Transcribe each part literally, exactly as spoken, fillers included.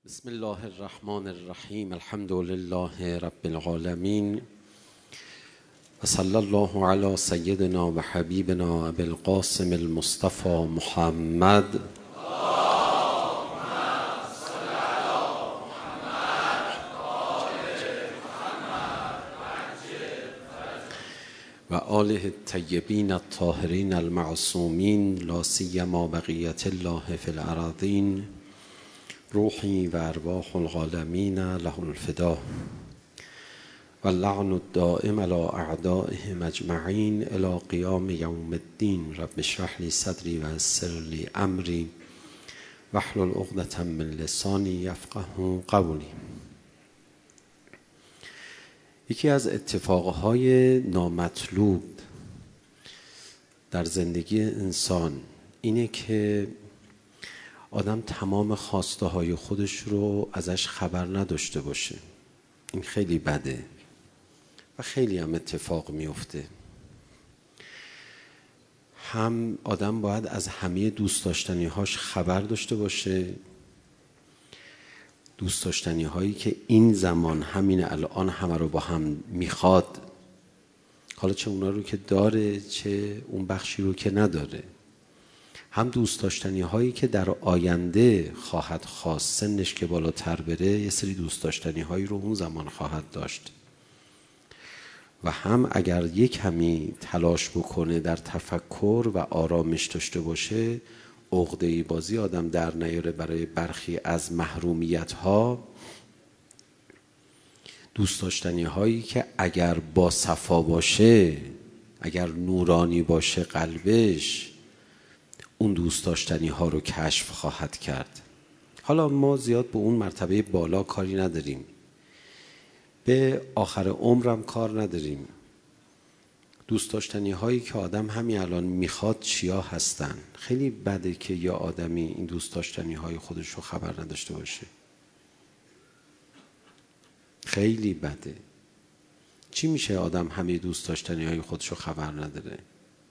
بسم الله الرحمن الرحیم. الحمد لله رب العالمین و صلی الله علی سیدنا و حبیبنا ابی القاسم المصطفى محمد و آله الطیبین الطاهرین المعصومین لا سیما بقیة الله فی الأراضین روحی و ارواح العالمین له الفدا و اللعن الدائم علی اعدائهم اجمعین الی قیام یوم الدین. رب اشرح لی صدری و یسر لی امری واحلل عقدة من لسانی یفقهوا قولی. یکی از اتفاقهای نامطلوب در زندگی انسان اینه که آدم تمام خواسته های خودش رو ازش خبر نداشته باشه. این خیلی بده و خیلی هم اتفاق میفته. هم آدم باید از همه دوست داشتنی هاش خبر داشته باشه، دوست داشتنی هایی که این زمان همین الان همه رو با هم میخواد، حالا چه اونا رو که داره چه اون بخشی رو که نداره. هم دوست داشتنی هایی که در آینده خواهد خواست، سنش که بالاتر بره یه سری دوست داشتنی هایی رو اون زمان خواهد داشت. و هم اگر یک کمی تلاش بکنه در تفکر و آرامش داشته باشه، عقده‌ای بازی آدم در نیاره برای برخی از محرومیت ها. دوست داشتنی هایی که اگر با صفا باشه، اگر نورانی باشه قلبش، اون دوست داشتنی ها رو کشف خواهد کرد. حالا ما زیاد به اون مرتبه بالا کاری نداریم، به آخر عمرم کار نداریم. دوست داشتنی هایی که آدم همین الان میخواد چیا هستن. خیلی بده که یا آدمی این دوست داشتنی های خودش رو خبر نداشته باشه. خیلی بده. چی میشه آدم همه دوست داشتنی های خودش رو خبر نداره؟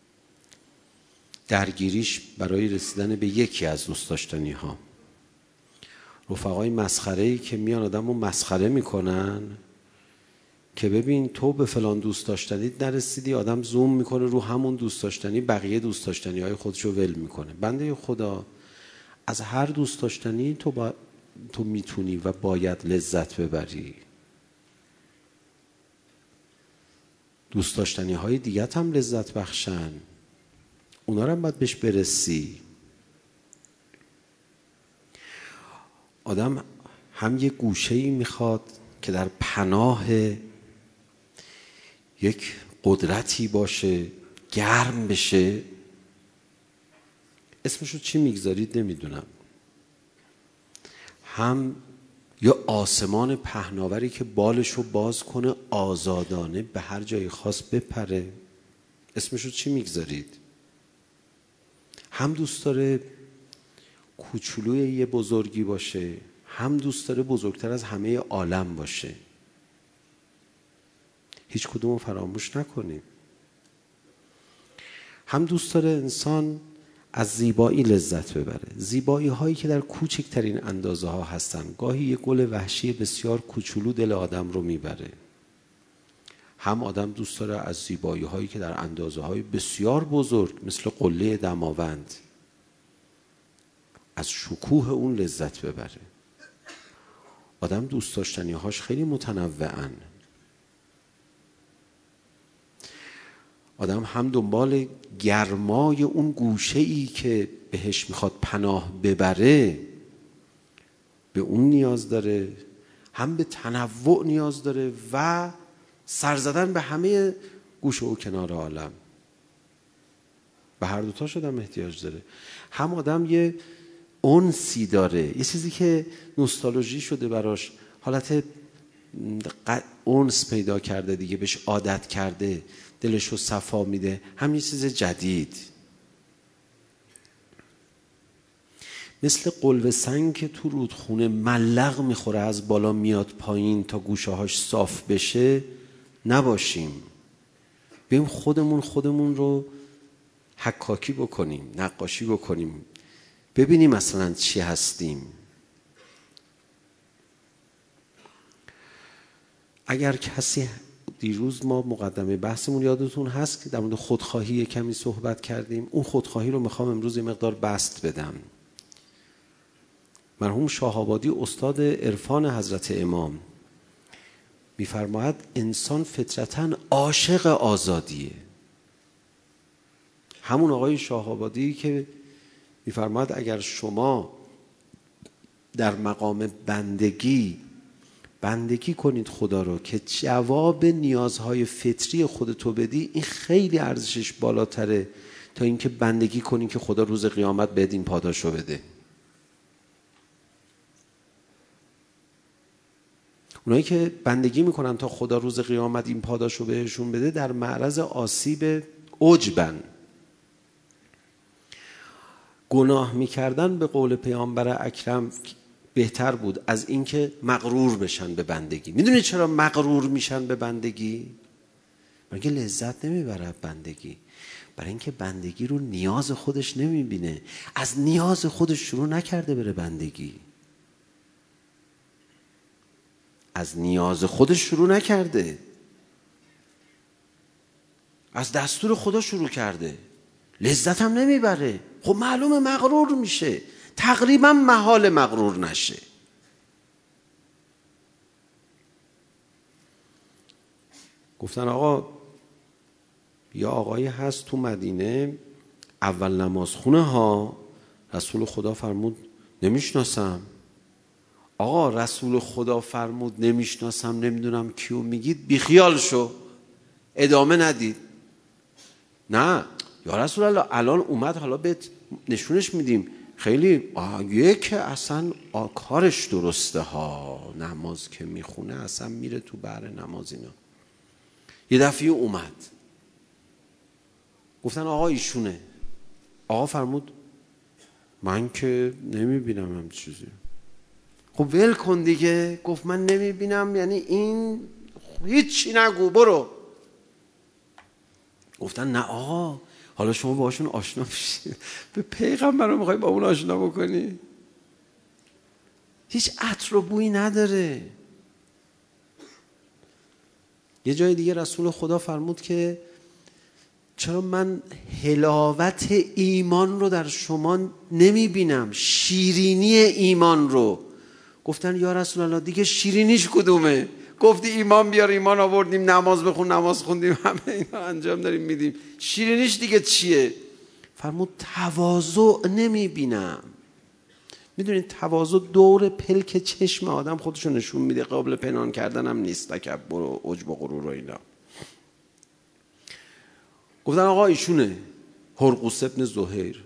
درگیریش برای رسیدن به یکی از دوست داشتنی ها. رفقای مسخره‌ای که میان آدم رو مسخره میکنن که ببین تو به فلان دوست داشتنی نرسیدی، آدم زوم میکنه رو همون دوست داشتنی، بقیه دوست داشتنی های خودش رو ول میکنه. بنده خدا، از هر دوست داشتنی تو, با... تو میتونی و باید لذت ببری. دوست داشتنی های دیگه هم لذت بخشن، اونا رو هم باید بهش برسی. آدم هم یه گوشه‌ای میخواد که در پناه یک قدرتی باشه، گرم بشه. اسمشو چی میگذارید نمیدونم. هم یا آسمان پهناوری که بالشو باز کنه آزادانه به هر جای خاص بپره. اسمشو چی میگذارید؟ هم دوست داره کوچولوی یه بزرگی باشه، هم دوست داره بزرگتر از همه عالم باشه. هیچ کدومو فراموش نکنیم. هم دوست داره انسان از زیبایی لذت ببره، زیبایی هایی که در کوچکترین اندازه ها هستن. گاهی یه گل وحشی بسیار کوچولو دل آدم رو میبره. هم آدم دوست داره از زیبایی هایی که در اندازه های بسیار بزرگ مثل قله دماوند، از شکوه اون لذت ببره. آدم دوست داشتنی هاش خیلی متنوعن. آدم هم دنبال گرمای اون گوشه‌ای که بهش میخواد پناه ببره، به اون نیاز داره، هم به تنوع نیاز داره و سر زدن به همه گوشه و کنار عالم. به هر دوتا شدم احتیاج داره. هم آدم یه انسی داره، یه چیزی که نوستالژی شده براش، حالت انس پیدا کرده دیگه، بهش عادت کرده، دلشو صفا میده. هم یه چیز جدید، مثل قلوه سنگ که تو رودخونه ملق میخوره از بالا میاد پایین تا گوشه هاش صاف بشه نباشیم. بیم خودمون خودمون رو حکاکی بکنیم، نقاشی بکنیم، ببینیم مثلا چی هستیم. اگر کسی، دیروز ما مقدمه بحثمون یادتون هست که در مورد خودخواهی کمی صحبت کردیم، اون خودخواهی رو میخوام امروز یه مقدار بسط بدم. مرحوم شاه‌آبادی استاد عرفان حضرت امام میفرماید انسان فطرتاً عاشق آزادیه. همون آقای شاه‌آبادی که میفرماید اگر شما در مقام بندگی بندگی کنید خدا رو که جواب نیازهای فطری خودتو بدی، این خیلی ارزشش بالاتره تا اینکه بندگی کنی که خدا روز قیامت بهت این پاداشو بده. اونایی که بندگی میکنن تا خدا روز قیامت این پاداشو بهشون بده در معرض آسیب عجبن. گناه میکردن به قول پیامبر اکرم بهتر بود از اینکه مغرور بشن به بندگی. میدونید چرا مغرور میشن به بندگی؟ برای اینکه لذت نمیبره بندگی، برای اینکه بندگی رو نیاز خودش نمیبینه، از نیاز خودش شروع نکرده بره بندگی، از نیاز خودش شروع نکرده، از دستور خدا شروع کرده، لذت هم نمیبره. خب معلومه مغرور میشه، تقریبا محال مغرور نشه. گفتن آقا یا آقایی هست تو مدینه اول نمازخونه ها، رسول خدا فرمود نمیشناسم. آقا رسول خدا فرمود نمیشناسم، نمیدونم کیو میگید، بیخیال شو، ادامه ندید. نه یا رسول الله الان اومد، حالا بهت نشونش میدیم. خیلی آگه که اصلا کارش درسته ها، نماز که میخونه اصلا میره تو بحر نماز اینا. یه دفعه اومد گفتن آقا ایشونه. آقا فرمود من که نمیبینم هم چیزی. خب ول کن دیگه. گفت من نمیبینم یعنی این هیچی نگو برو. گفتن نه آقا حالا شما باشون آشنا بشید، به پیغمبر رو میخوای با اون آشنا بکنی؟ هیچ عطر و بویی نداره. یه جای دیگه رسول خدا فرمود که چرا من حلاوت ایمان رو در شما نمیبینم، شیرینی ایمان رو. گفتن یا رسول الله دیگه شیرینیش کدومه؟ گفتی ایمان بیار، ایمان آوردیم، نماز بخون، نماز خوندیم، همه اینا انجام داریم میدیم، شیرینیش دیگه چیه؟ فرمود تواضع نمیبینم. میدونید تواضع دور پلک چشم آدم خودشو نشون میده، قابل پنهان کردن هم نیست، تکبر و عجب و غرور و اینا. گفتن آقا ایشونه هرقوس ابن زهیر.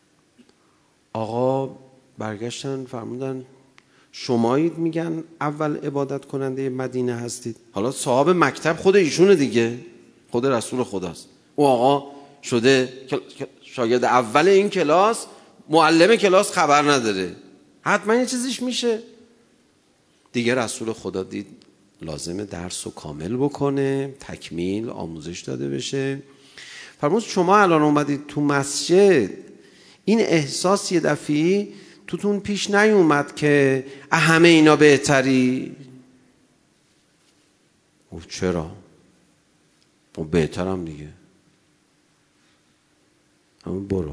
آقا برگشتن فرمودن شمایید میگن اول عبادت کننده مدینه هستید. حالا صاحب مکتب خود ایشونه دیگه، خود رسول خداست. او آقا شده شاگرد اول این کلاس، معلم کلاس خبر نداره، حتما یه چیزیش میشه دیگه. رسول خدا دید لازمه درس رو کامل بکنه، تکمیل آموزش داده بشه. فرمود شما الان اومدید تو مسجد، این احساس یه دفعی توتون پیش نیومد که همه اینا بهتری؟ او چرا؟ او بهترم دیگه. همون برو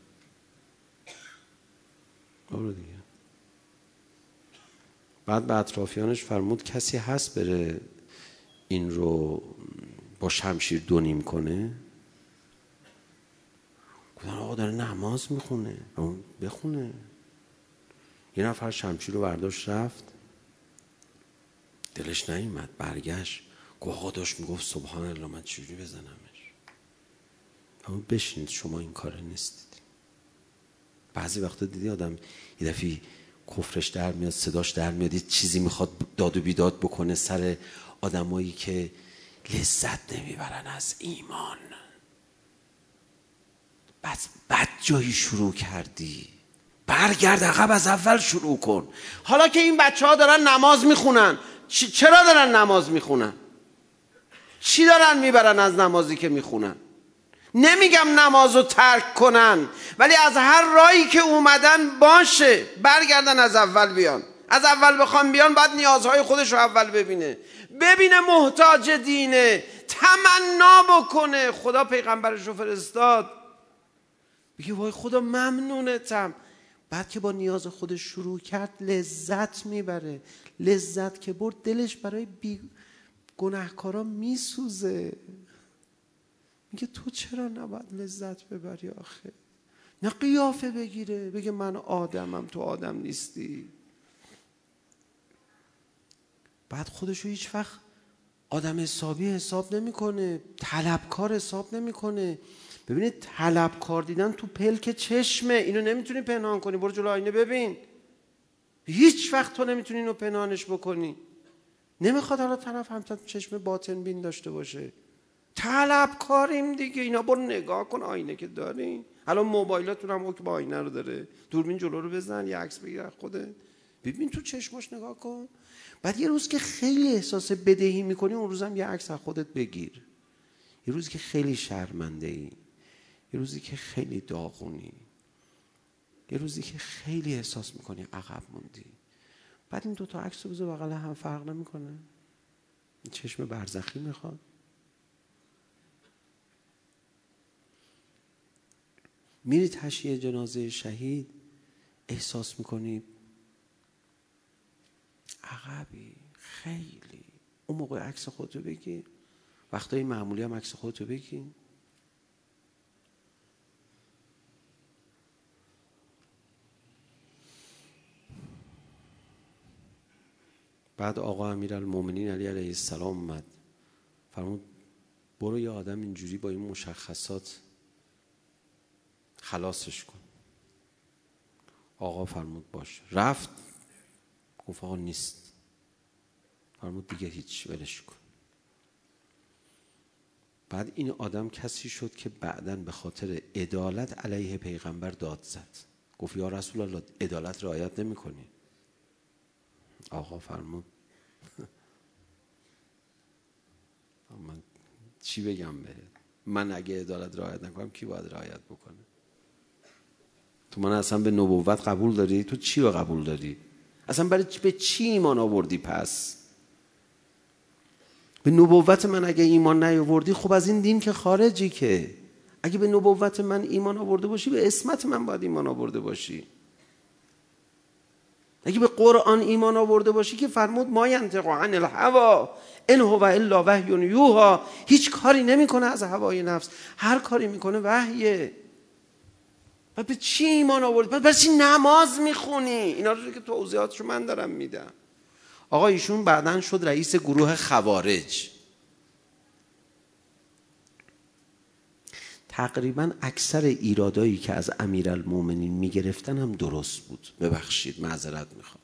برو دیگه. بعد به اطرافیانش فرمود کسی هست بره این رو با شمشیر دو نیم کنه؟ گفتن آقا داره نماز میخونه. بخونه. یه نفر شمشیر رو برداشت رفت، دلش نیومد، برگشت گفت آقا داشت میگفت سبحان الله، من چجوری بزنمش؟ اما بشینید شما این کاره نیستید. بعضی وقتا دیدی آدم یه دفعه کفرش در میاد، صداش در میاد، یه چیزی میخواد داد و بیداد بکنه سر آدمایی که لذت نمیبرن از ایمان. بس بد جایی شروع کردی، برگرد عقب، از اول شروع کن. حالا که این بچه ها دارن نماز میخونن، چرا دارن نماز میخونن؟ چی دارن میبرن از نمازی که میخونن؟ نمیگم نمازو ترک کنن، ولی از هر راهی که اومدن باشه برگردن از اول بیان. از اول بخوام بیان باید نیازهای خودش رو اول ببینه، ببینه محتاج دینه، تمنا بکنه. خدا پیغمبرش رو فرستاد، بگه وای خدا ممنونتم. بعد که با نیاز خودش شروع کرد لذت میبره. لذت که برد دلش برای بی گناهکارا میسوزه. میگه تو چرا نباید لذت ببری آخه؟ نه قیافه بگیره بگه من آدمم تو آدم نیستی. بعد خودشو هیچ وقت آدم حسابی حساب نمیکنه، طلبکار حساب نمیکنه. ببینید طلبکار دیدن تو پلک چشمه، اینو نمیتونی پنهان کنی. برو جلو آینه ببین، هیچ وقت تو نمیتونی اینو پنهانش بکنی. نمیخواد حالا طرف هم چشم باطن بین داشته باشه. طلبکاریم دیگه اینا. برو نگاه کن آینه که دارین. الان موبایلاتون هم حکم آینه رو داره، دوربین جلو رو بزن یه عکس بگیر خودت، ببین تو چشماش نگاه کن. بعد یه روز که خیلی احساس بدهی میکنی اون روز هم یه عکس از خودت بگیر. یه روزی که خیلی شرمنده ای، یه روزی که خیلی داغونی، یه روزی که خیلی احساس میکنی عقب موندی، بعد این دوتا عکس رو بذار بغل هم، فرق نمیکنه. این چشم برزخی میخواد. میری تشییع جنازه شهید احساس میکنی عقبی خیلی. اون موقع عکس خودتو بگیر، وقتای معمولی هم عکس خودتو بگیر. بعد آقا امیرالمومنین علی علیه السلام اومد، فرمود برو یه آدم اینجوری با این مشخصات خلاصش کن. آقا فرمود باش. رفت گفت آقا نیست. فرمود دیگه هیچ، ولش کن. بعد این آدم کسی شد که بعداً به خاطر عدالت علیه پیغمبر داد زد. گفت یا رسول الله عدالت رعایت نمی کنی. آقا فرمود من چی بگم بهت؟ من اگه عدالت رعایت نکنم کی باید رعایت بکنه؟ تو من اصلا به نبوت قبول داری؟ تو چی رو قبول داری؟ اصلا برای به چی ایمان آوردی پس؟ به نبوت من اگه ایمان نیاوردی خب از این دین که خارجی. که اگه به نبوت من ایمان آورده باشی به عصمت من باید ایمان آورده باشی. اگه به قرآن ایمان آورده باشی که فرمود ما ینطق عن الهوی ان هو الا وحی یوحی، هیچ کاری نمیکنه از هوای نفس، هر کاری میکنه وحیه. و به چی ایمان آوردی؟ برای چی نماز میخونی؟ اینا رو که توضیحاتشو من دارم میدم. آقا ایشون بعداً شد رئیس گروه خوارج. تقریباً اکثر ایرادایی که از امیرالمومنین میگرفتن هم درست بود. ببخشید معذرت میخوام.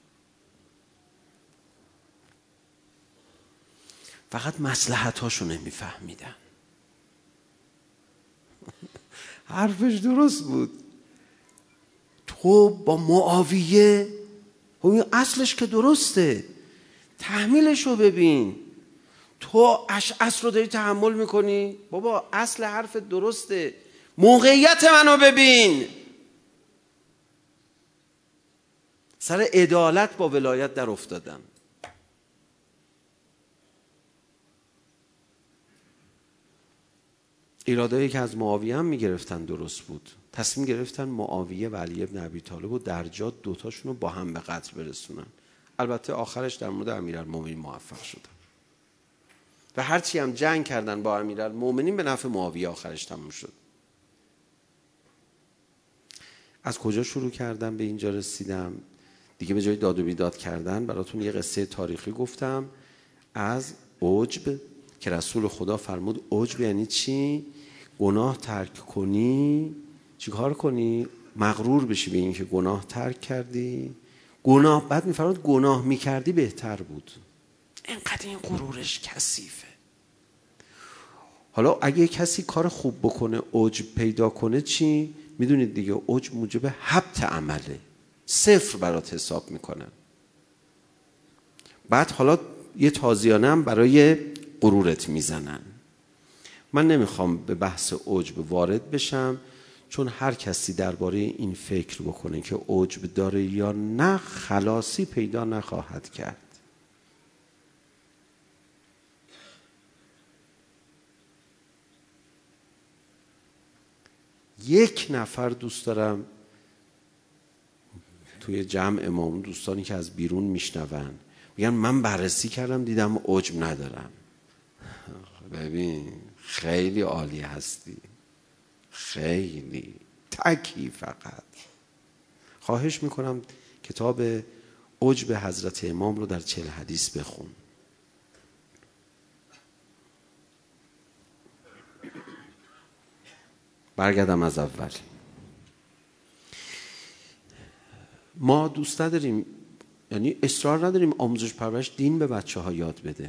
فقط مصلحتاشو نمیفهمیدن. حرفش درست بود. تو با معاویه، اصلش که درسته، تحمیلشو ببین. تو اشعث رو داری تحمل میکنی؟ بابا اصل حرف درسته، موقعیت منو ببین. سر عدالت با ولایت در افتادن. ایرادایی که از معاویه هم میگرفتن درست بود. تصمیم گرفتن معاویه و علی ابن ابی طالب و درجات دوتاشون رو با هم به قتل برسونن. البته آخرش در مورد امیرالمومنین موفق شدن و هرچی هم جنگ کردن با امیرالمومنین به نفع معاویه آخرش تموم شد. از کجا شروع کردم به اینجا رسیدم؟ دیگه به جای داد و بیداد کردن براتون یه قصه تاریخی گفتم از عجب که رسول خدا فرمود عجب یعنی چی؟ گناه ترک کنی چی کار کنی؟ مغرور بشی به این که گناه ترک کردی. گناه بعد میفرمود گناه میکردی بهتر بود. اینقدر این غرورش کثیفه. حالا اگه کسی کار خوب بکنه عجب پیدا کنه چی؟ میدونید دیگه عجب موجب حبط عمله، صفر برات حساب میکنن. بعد حالا یه تازیانه هم برای غرورت میزنن. من نمیخوام به بحث عجب وارد بشم چون هر کسی درباره این فکر بکنه که عجب داره یا نه خلاصی پیدا نخواهد کرد. یک نفر دوست دارم توی جمع امام، دوستانی که از بیرون میشنون میگن من بررسی کردم دیدم عجب ندارم. ببین خیلی عالی هستی، خیلی تکی. فقط خواهش میکنم کتاب عجب حضرت امام رو در چهل حدیث بخون. برگردم از اول. ما دوست نداریم، یعنی اصرار نداریم آموزش پرورش دین به بچه ها یاد بده.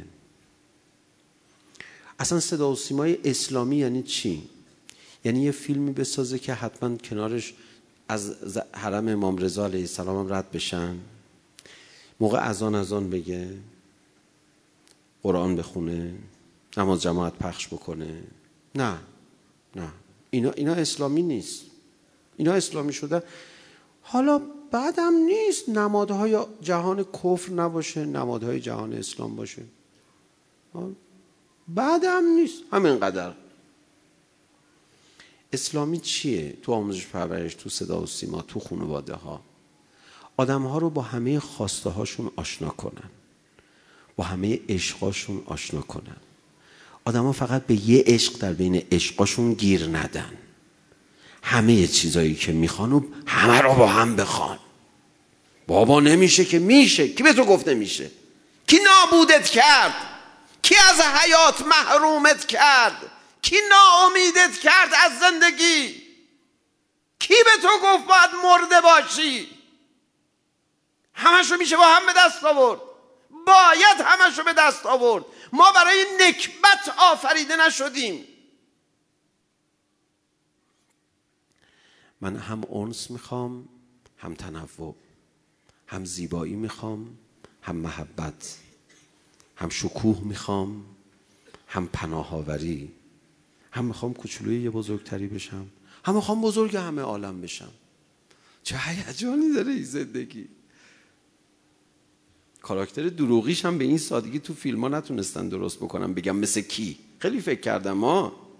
اصلا صدا و سیمای اسلامی یعنی چی؟ یعنی یه فیلمی بسازه که حتما کنارش از حرم امام رضا علیه السلام هم رد بشن، موقع اذان اذان بگه، قرآن بخونه، نماز جماعت پخش بکنه. نه نه، اینا اینا اسلامی نیست. اینا اسلامی شده. حالا بعدم نیست نمادهای جهان کفر نباشه، نمادهای جهان اسلام باشه، بعدم نیست. همینقدر. اسلامی چیه؟ تو آموزش پرورش، تو صدا و سیما، تو خانواده ها آدم ها رو با همه خواسته هاشون آشنا کنن، با همه عشقاشون آشنا کنن. آدم ها فقط به یه عشق در بین عشقاشون گیر ندن، همه چیزایی که میخوان و همه رو با هم بخوان. بابا نمیشه که میشه. کی به تو گفت نمیشه؟ کی نابودت کرد؟ کی از حیات محرومت کرد؟ کی ناامیدت کرد از زندگی؟ کی به تو گفت باید مرده باشی؟ همشو میشه با هم به دست آورد. باید همشو به دست آورد. ما برای نکبت آفریده نشدیم. من هم انس میخوام، هم تنوع، هم زیبایی میخوام، هم محبت، هم شکوه میخوام، هم پناهاوری، هم میخوام کوچولوی یه بزرگتری بشم، هم میخوام بزرگ همه عالم بشم. چه هیجانی داره این زندگی. کاراکتر دروغیش هم به این سادگی تو فیلم ها نتونستن درست بکنم. بگم مثل کی؟ خیلی فکر کردم ها.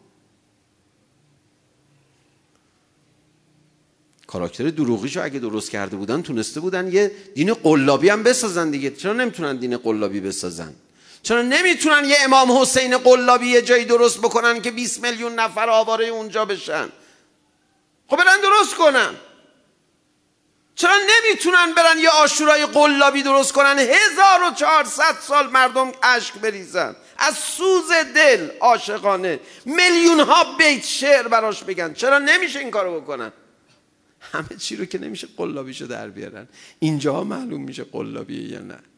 کاراکتر دروغیشو اگه درست کرده بودن تونسته بودن یه دین قلابی هم بسازن دیگه. چرا نمیتونن دین قلابی بسازن؟ چرا نمیتونن یه امام حسین قلابی یه جایی درست بکنن که بیست میلیون نفر آواره اونجا بشن؟ خب برن درست کنن. چرا نمیتونن برن یه عاشورای قلابی درست کنن هزار و چهارصد سال مردم اشک بریزن از سوز دل عاشقانه، میلیون ها بیت شعر براش بگن؟ چرا نمیشه این کارو بکنن؟ همه چی رو که نمیشه قلابیشو در بیارن. اینجا معلوم میشه قلابیه یا نه.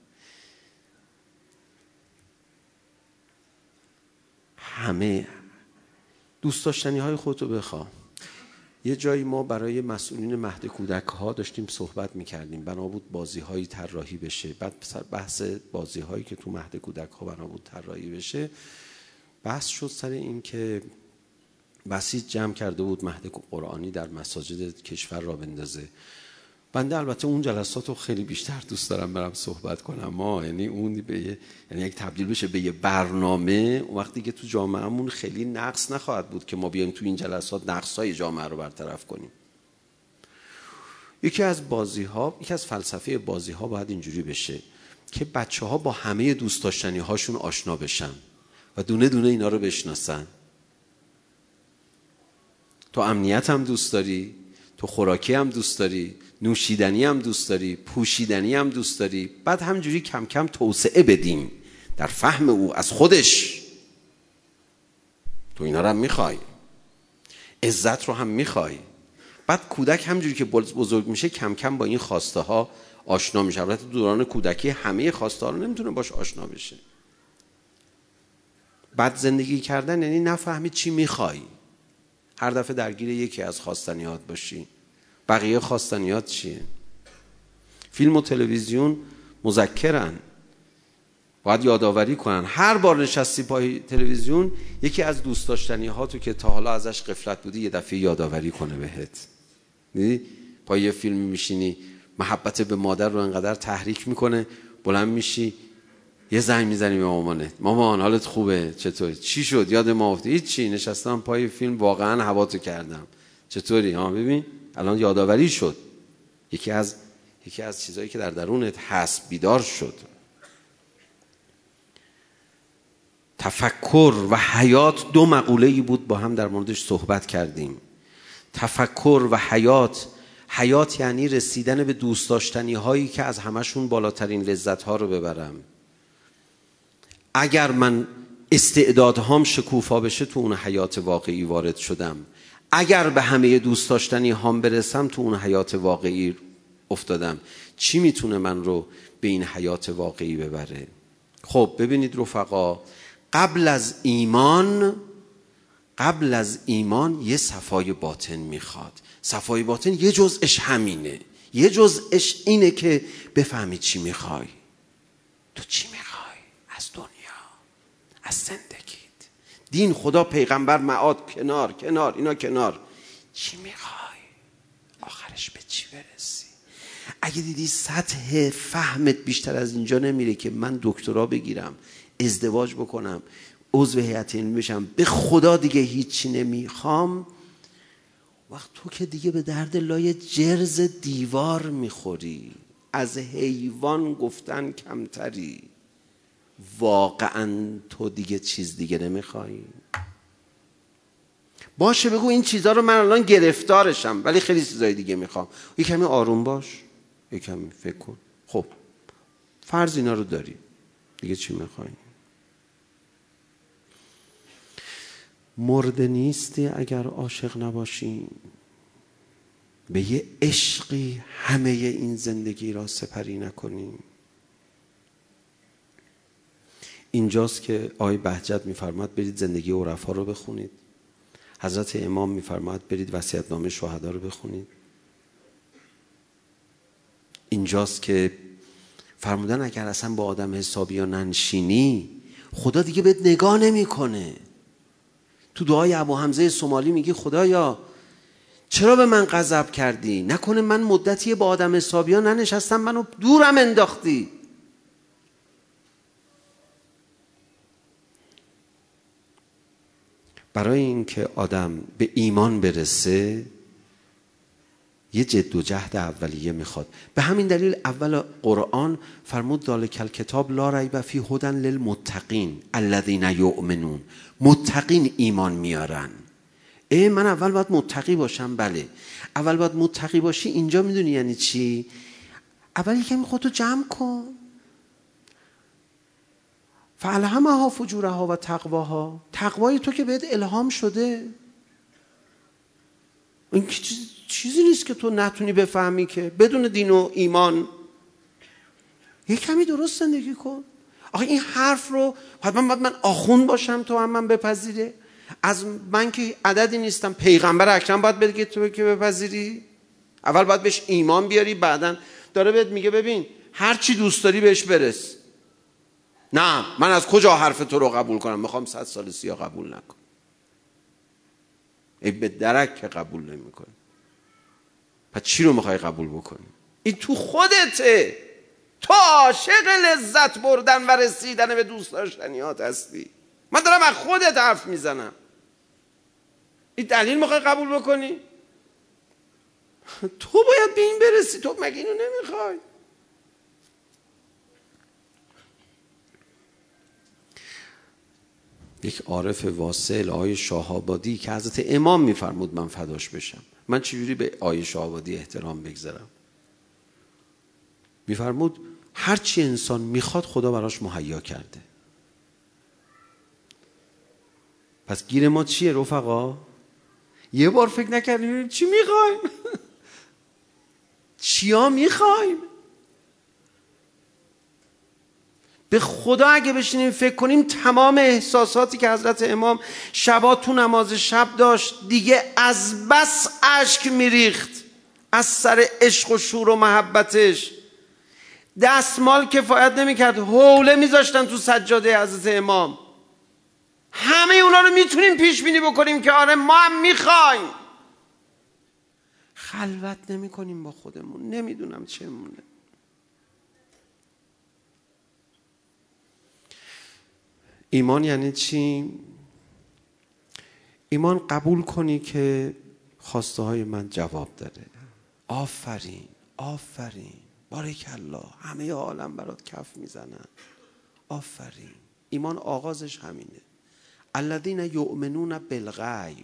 همه دوست داشتنی های خودتو بخوا. یه جایی ما برای مسئولین مهد کودک ها داشتیم صحبت میکردیم، بنا بود بازی هایی طراحی بشه. بعد بحث بازی هایی که تو مهد کودک ها بنا بود طراحی بشه، بحث شد سر این که بسیج جمع کرده بود مهد قرآنی در مساجد کشور را بندازه. بنده البته اون جلسات رو خیلی بیشتر دوست دارم برم صحبت کنم. ما یعنی اون به یه، یعنی یک تبدیل بشه به یه برنامه، وقتی که تو جامعهمون خیلی نقص نخواهد بود که ما بیایم تو این جلسات نقص‌های جامعه رو برطرف کنیم. یکی از بازی ها، یکی از فلسفه بازی ها باید اینجوری بشه که بچه ها با همه دوست داشتنی هاشون آشنا بشن و دونه دونه اینا رو بشناسن. تو امنیت هم دوست داری، تو خوراکی هم دوست داری، نوشیدنی هم دوست داری، پوشیدنی هم دوست داری. بعد همجوری کم کم توسعه بدیم در فهم او از خودش. تو اینا رو هم میخوای، عزت رو هم میخوای. بعد کودک همجوری که بزرگ میشه کم کم با این خواسته ها آشنا میشه. البته دوران کودکی همه خواسته ها رو نمیتونه باش آشنا بشه. بعد زندگی کردن یعنی نفهمی چی میخوای، هر دفعه درگیر یکی از خواستنیات باشی. بقیه خواستنیات چیه؟ فیلم و تلویزیون مذکرن. باید یادآوری کنن هر بار نشستی پای تلویزیون یکی از دوست داشتنی ها تو که تا حالا ازش غفلت بودی یه دفعه یادآوری کنه بهت. دیدی پای یه فیلم میشینی محبت به مادر رو انقدر تحریک میکنه، بلند میشی یه زنگ میزنی به مامانت، مامان حالت خوبه؟ چطوری؟ چی شد؟ یاد ما افتاد؟ هیچ چی، نشستم پای فیلم واقعا هواتو کردم. چطوری؟ ها ببین الان یادآوری شد، یکی از یکی از چیزایی که در درونت هست بیدار شد. تفکر و حیات دو مقوله‌ای بود با هم در موردش صحبت کردیم. تفکر و حیات، حیات یعنی رسیدن به دوست داشتنی هایی که از همشون بالاترین لذت ها رو ببرم. اگر من استعدادهام شکوفا بشه تو اون حیات واقعی وارد شدم، اگر به همه دوست داشتنی هام برسم تو اون حیات واقعی افتادم. چی میتونه من رو به این حیات واقعی ببره؟ خب ببینید رفقا، قبل از ایمان قبل از ایمان یه صفای باطن میخواد. صفای باطن یه جزءش همینه، یه جزءش اینه که بفهمی چی میخوای. تو چی میخوای از دنیا، از زندگیت؟ دین، خدا، پیغمبر، معاد کنار کنار اینا کنار. چی میخوای؟ آخرش به چی برسی؟ اگه دیدی سطح فهمت بیشتر از اینجا نمیره که من دکترا بگیرم، ازدواج بکنم، عضو هیئت علمی بشم، به خدا دیگه هیچی نمیخوام، وقت تو که دیگه به درد لای جرز دیوار میخوری، از حیوان گفتن کمتری. واقعا تو دیگه چیز دیگه نمیخوای؟ باشه بگو این چیزها رو من الان گرفتارشم ولی خیلی چیزای دیگه میخوام. یک کمی آروم باش، یک کمی فکر کن. خب فرض اینا رو داری، دیگه چی میخوای؟ مرده نیستی اگر عاشق نباشی، به یه عشقی همه این زندگی را سپری نکنی. اینجاست که آقای بهجت میفرماد برید زندگی عرفا رو بخونید. حضرت امام میفرماد برید وصیت‌نامه شهدا رو بخونید. اینجاست که فرمودن اگر اصلا با آدم حسابی یا ننشینی خدا دیگه بهت نگاه نمیکنه. تو دعای ابو حمزه سومالی میگی خدایا چرا به من غضب کردی؟ نکنه من مدتی با آدم حسابی ها ننشستم منو دورم انداختی. برای اینکه آدم به ایمان برسه یه جد و جهد اولیه میخواد. به همین دلیل اول قرآن فرمود ذالک الکتاب لا ریب فیه هدی للمتقین الذین یؤمنون. متقین ایمان میارن. ای من اول باید متقی باشم. بله اول باید متقی باشی. اینجا میدونی یعنی چی؟ اول یکمی خودتو جمع کن. فالهمها فجورها و تقواها. تقوای تو که بهت الهام شده، این چیزی نیست که تو نتونی بفهمی که بدون دین و ایمان. یک کمی درست زندگی کن. آخه این حرف رو حتما باید من آخوند باشم تو هم من بپذیره؟ از من که عددی نیستم. پیغمبر اکرم باید بگه تو که بپذیری؟ اول باید بهش ایمان بیاری، بعدن داره بهت میگه ببین هر چی دوست داری بهش برس. نه من از کجا حرف تو رو قبول کنم؟ میخوام صد سال سیاه قبول نکن. ای به درک که قبول نمی کنی. پس چی رو میخوای قبول بکنی؟ این تو خودته. تو عاشق لذت بردن و رسیدن به دوست داشتنیات هستی. من دارم از خودت حرف میزنم. این دلیل میخوای قبول بکنی؟ تو باید به این برسی. تو مگه اینو نمیخوای؟ یک عارف واصل آقای شاه‌آبادی که حضرت امام میفرمود من فداش بشم، من چجوری به آقای شاه‌آبادی احترام بگذارم؟ میفرمود هر چی انسان میخواد خدا براش مهیا کرده. پس گیر ما چیه رفقا؟ یه بار فکر نکردیم چی میخوایم؟ چیا میخوایم؟ به خدا اگه بشینیم فکر کنیم تمام احساساتی که حضرت امام شبا تو نماز شب داشت دیگه از بس اشک میریخت از سر عشق و شور و محبتش. دستمال کفایت نمیکرد، حوله میذاشتن تو سجاده حضرت امام. همه اونا رو میتونیم پیش بینی بکنیم که آره ما هم میخوایم. خلوت نمی کنیم با خودمون، نمیدونم چه مونه. ایمان یعنی چی؟ ایمان قبول کنی که خواسته های من جواب داره. آفرین، آفرین، بارکالله، همه عالم برات کف میزنن، آفرین. ایمان آغازش همینه. الذین یؤمنون بالغیب.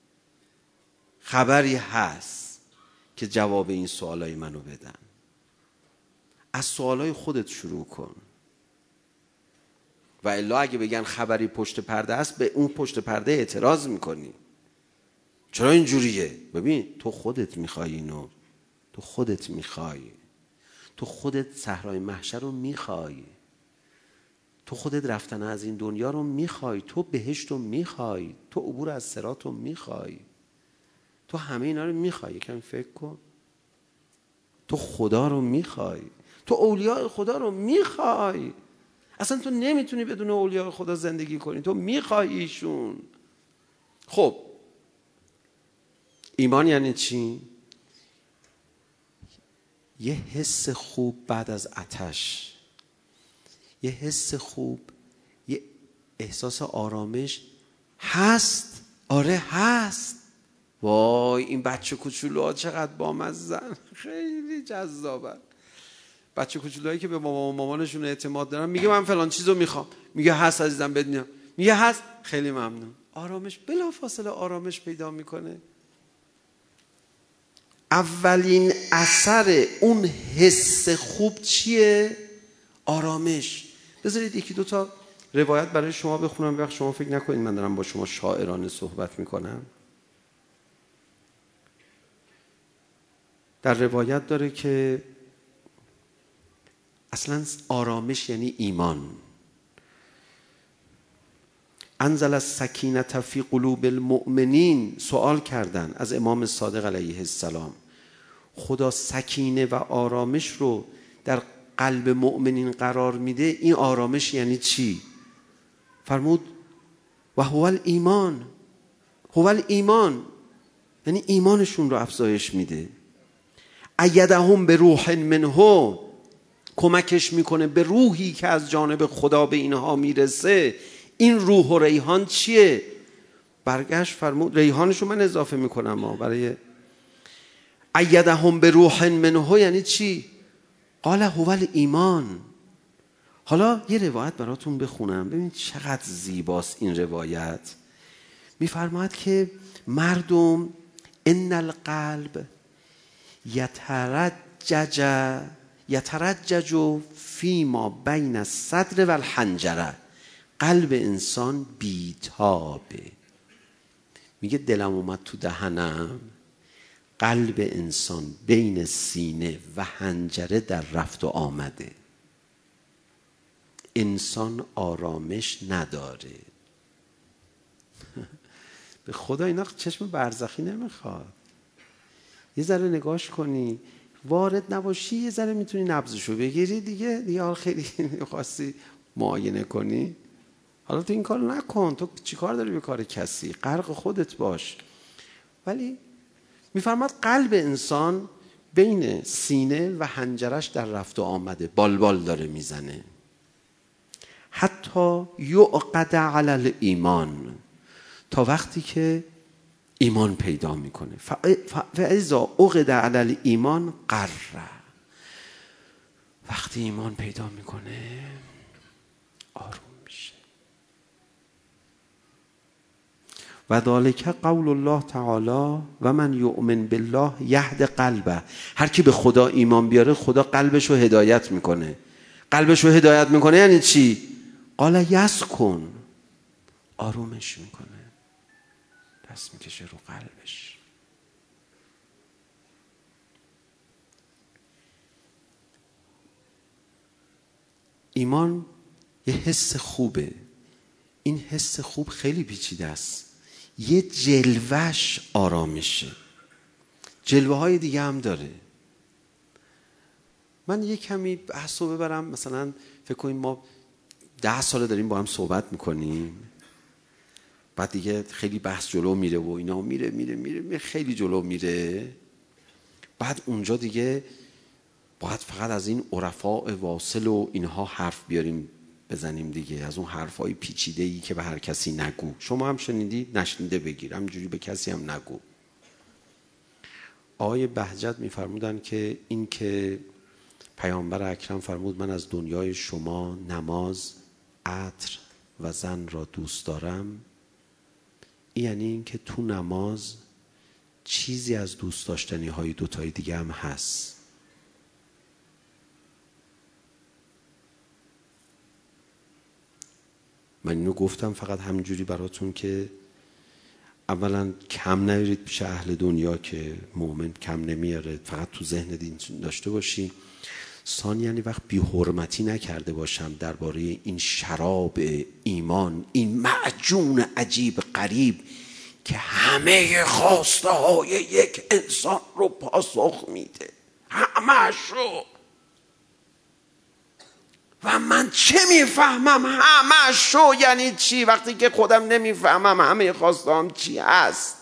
خبری هست که جواب این سوالای منو بدن. از سوالای خودت شروع کن. و الا اگه بگن خبری پشت پرده است، به اون پشت پرده اعتراض میکنی. چرا اینجوریه؟ ببین تو خودت میخوای اینو، تو خودت میخوای، تو خودت صحرای محشر رو میخوای، تو خودت رفتن از این دنیا رو میخوای، تو بهشت رو میخوای، تو عبور از صراط رو میخوای، تو همه اینا رو میخوای. یکم فکر کن. تو خدا رو میخوای، تو اولیاء خدا رو میخوای. اصلا تو نمیتونی بدون اولیاء خدا زندگی کنی، تو میخوای ایشون. خب ایمان یعنی چی؟ یه حس خوب بعد از آتش، یه حس خوب، یه احساس آرامش هست. آره هست. وای این بچه کوچولوها چقدر بامزن، خیلی جذابن. بچه کوچولوهایی که به مامان و مامانشون اعتماد دارن، میگه من فلان چیزو میخوام، میگه هست عزیزم بدونم، میگه هست، خیلی ممنون. آرامش، بلافاصله آرامش پیدا میکنه. اولین اثر اون حس خوب چیه؟ آرامش. بذارید یکی دو تا روایت برای شما بخونم، وقت شما فکر نکنید من دارم با شما شاعرانه صحبت میکنم. در روایت داره که اصلا آرامش یعنی ایمان. انزل السکینة فی قلوب المؤمنین. سوال کردن از امام صادق علیه السلام، خدا سکینه و آرامش رو در قلب مؤمنین قرار میده، این آرامش یعنی چی؟ فرمود و هو الایمان. هو الایمان یعنی ایمانشون رو افزایش میده. ایدهم به روح منه، کمکش میکنه به روحی که از جانب خدا به اینها میرسه. این روح و ریحان چیه؟ برگشت فرمود، ریحانشو من اضافه میکنم ما برای ایدهم به روح منه یعنی چی؟ قال هو الایمان. حالا یه روایت براتون بخونم، ببینید چقدر زیباست این روایت. میفرماید که مردم ان القلب یترجج یترجج فیما بین الصدر و الحنجره. قلب انسان بیتابه. میگه دلم اومد تو دهنم، قلب انسان بین سینه و حنجره در رفت و آمده. انسان آرامش نداره. به خدا اینا چشم برزخی نمیخواد. یه ذره نگاش کنی، وارد نباشی، یه ذره میتونی نبضشو بگیری دیگه. دیگه حال خیلی خواستی معاینه کنی، حالا تو این کار نکن. تو چی کار داری به کار کسی؟ غرق خودت باش. ولی میفرماد قلب انسان بین سینه و حنجرش در رفت و آمده، بالبال داره میزنه. حتی یعقد علی الایمان، تا وقتی که ایمان پیدا میکنه. فاذا عقد علی الایمان قر، وقتی ایمان پیدا میکنه آروم میشه. و ذالک قول الله تعالی و من یؤمن بالله یهد قلبه. هر کی به خدا ایمان بیاره خدا قلبش رو هدایت میکنه. قلبش رو هدایت میکنه یعنی چی؟ قال یسکن، آرومش میکنه، دست میکشه رو قلبش. ایمان یه حس خوبه. این حس خوب خیلی پیچیده است. یه جلوش آرامشه، جلوه های دیگه هم داره. من یه کمی بحثو ببرم، مثلا فکر کنیم ما ده ساله داریم با هم صحبت میکنیم، بعد دیگه خیلی بحث جلو میره و اینا میره میره میره, میره خیلی جلو میره، بعد اونجا دیگه باید فقط از این عرفاء واصل و اینها حرف بیاریم بزنیم دیگه، از اون حرفای پیچیده‌ای که به هر کسی نگو. شما هم شنیدی، نشنیده بگیر، همینجوری به کسی هم نگو. آقای بهجت میفرمودن که این که پیامبر اکرم فرمود من از دنیای شما نماز، عطر و زن را دوست دارم، این یعنی این که تو نماز چیزی از دوست داشتنی های دوتای دیگه هم هست. من اینو گفتم فقط همینجوری براتون که اولا کم نیارید پیش اهل دنیا که مؤمن کم نمیاره، فقط تو ذهن دین داشته باشی. ثانیاً یعنی وقت بی حرمتی نکرده باشم درباره این شراب ایمان، این معجون عجیب غریب که همه خواسته های یک انسان رو پاسخ میده، همه شو. و من چه میفهمم همه شو یعنی چی وقتی که خودم نمیفهمم همه خواسته هم چی هست؟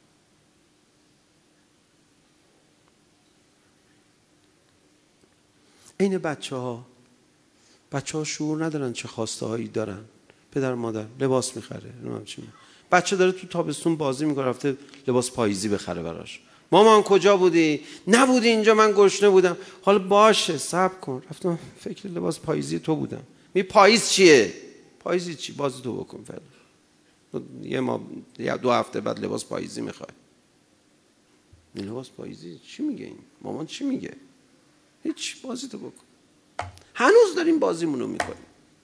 این بچه ها بچه ها شعور ندارن چه خواسته هایی دارن. پدر مادر لباس میخره، بچه داره تو تابستون بازی میکنه، رفته لباس پاییزی بخره براش. مامان کجا بودی؟ نبودی اینجا، من گشنه بودم. حالا باشه صبر کن، رفتم فکر لباس پاییزی تو بودم. می پاییز چیه؟ پاییزی چی؟ بازی تو بکن فعلا. یه ما یا دو هفته بعد لباس پاییزی میخوای. این لباس پاییزی چی میگه این؟ مامان چی میگه؟ هیچ، بازی تو بکن. هنوز داریم بازیمونو میکنیم.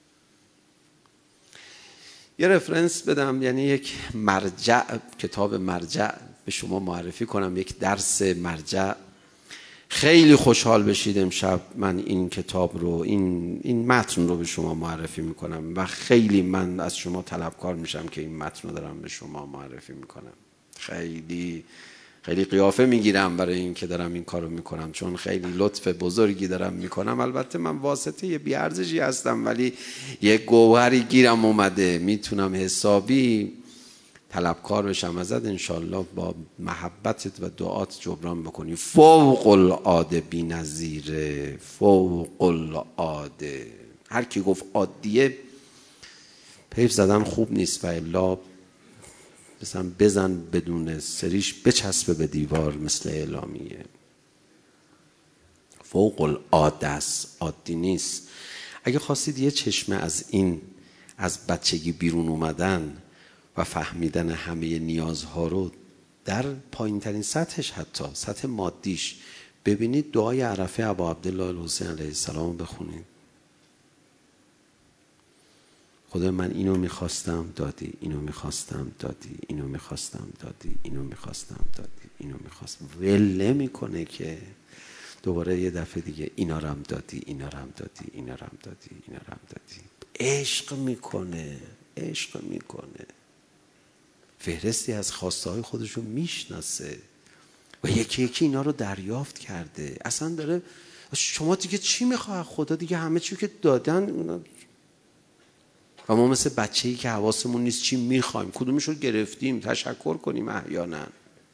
یه رفرنس بدم، یعنی یک مرجع، کتاب مرجع به شما معرفی کنم، یک درس مرجع. خیلی خوشحال بشید امشب من این کتاب رو، این این متن رو به شما معرفی میکنم و خیلی من از شما طلبکار میشم که این متن رو دارم به شما معرفی میکنم. خیلی خیلی قیافه میگیرم برای این که دارم این کارو میکنم، چون خیلی لطف بزرگی دارم میکنم. البته من واسطه یه بیارزشی هستم، ولی یه گوهری گیرم اومده، میتونم حسابی طلبکار بشم ازت، انشالله با محبتت و دعات جبران بکنی. فوق العاده بی نظیره، فوق العاده. هر کی گفت عادیه پیف زدن خوب نیست، و الا مثلا بزن بدون سریش بچسبه به دیوار مثل اعلامیه. فوق العاده است، عادی نیست. اگه خواستید یه چشمه از این، از بچگی بیرون اومدن و فهمیدن همه نیازها رو در پایین ترین سطحش، حتی سطح مادیش، ببینید دعای عرفه ابا عبدالله الحسین علیه السلام رو بخونید. خدا من اینو میخواستم دادی، اینو میخواستم دادی، اینو میخواستم دادی، اینو میخواستم دادی، اینو میخواستم. ول نمیکنه که دوباره یه دفعه دیگه اینا رو هم دادی، اینا رو هم دادی، اینا رو هم دادی، اینا رو هم دادی. عشق میکنه، عشق میکنه. فهرستی از خواسته های خودشو میشناسه و یکی یکی اینا رو دریافت کرده. اصلا داره شما دیگه چی میخواه خدا؟ دیگه همه چی که دادن. و ما مثل بچه‌ای که حواسمون نیست چی میخوایم، کدومش رو گرفتیم، تشکر کنیم احیانا.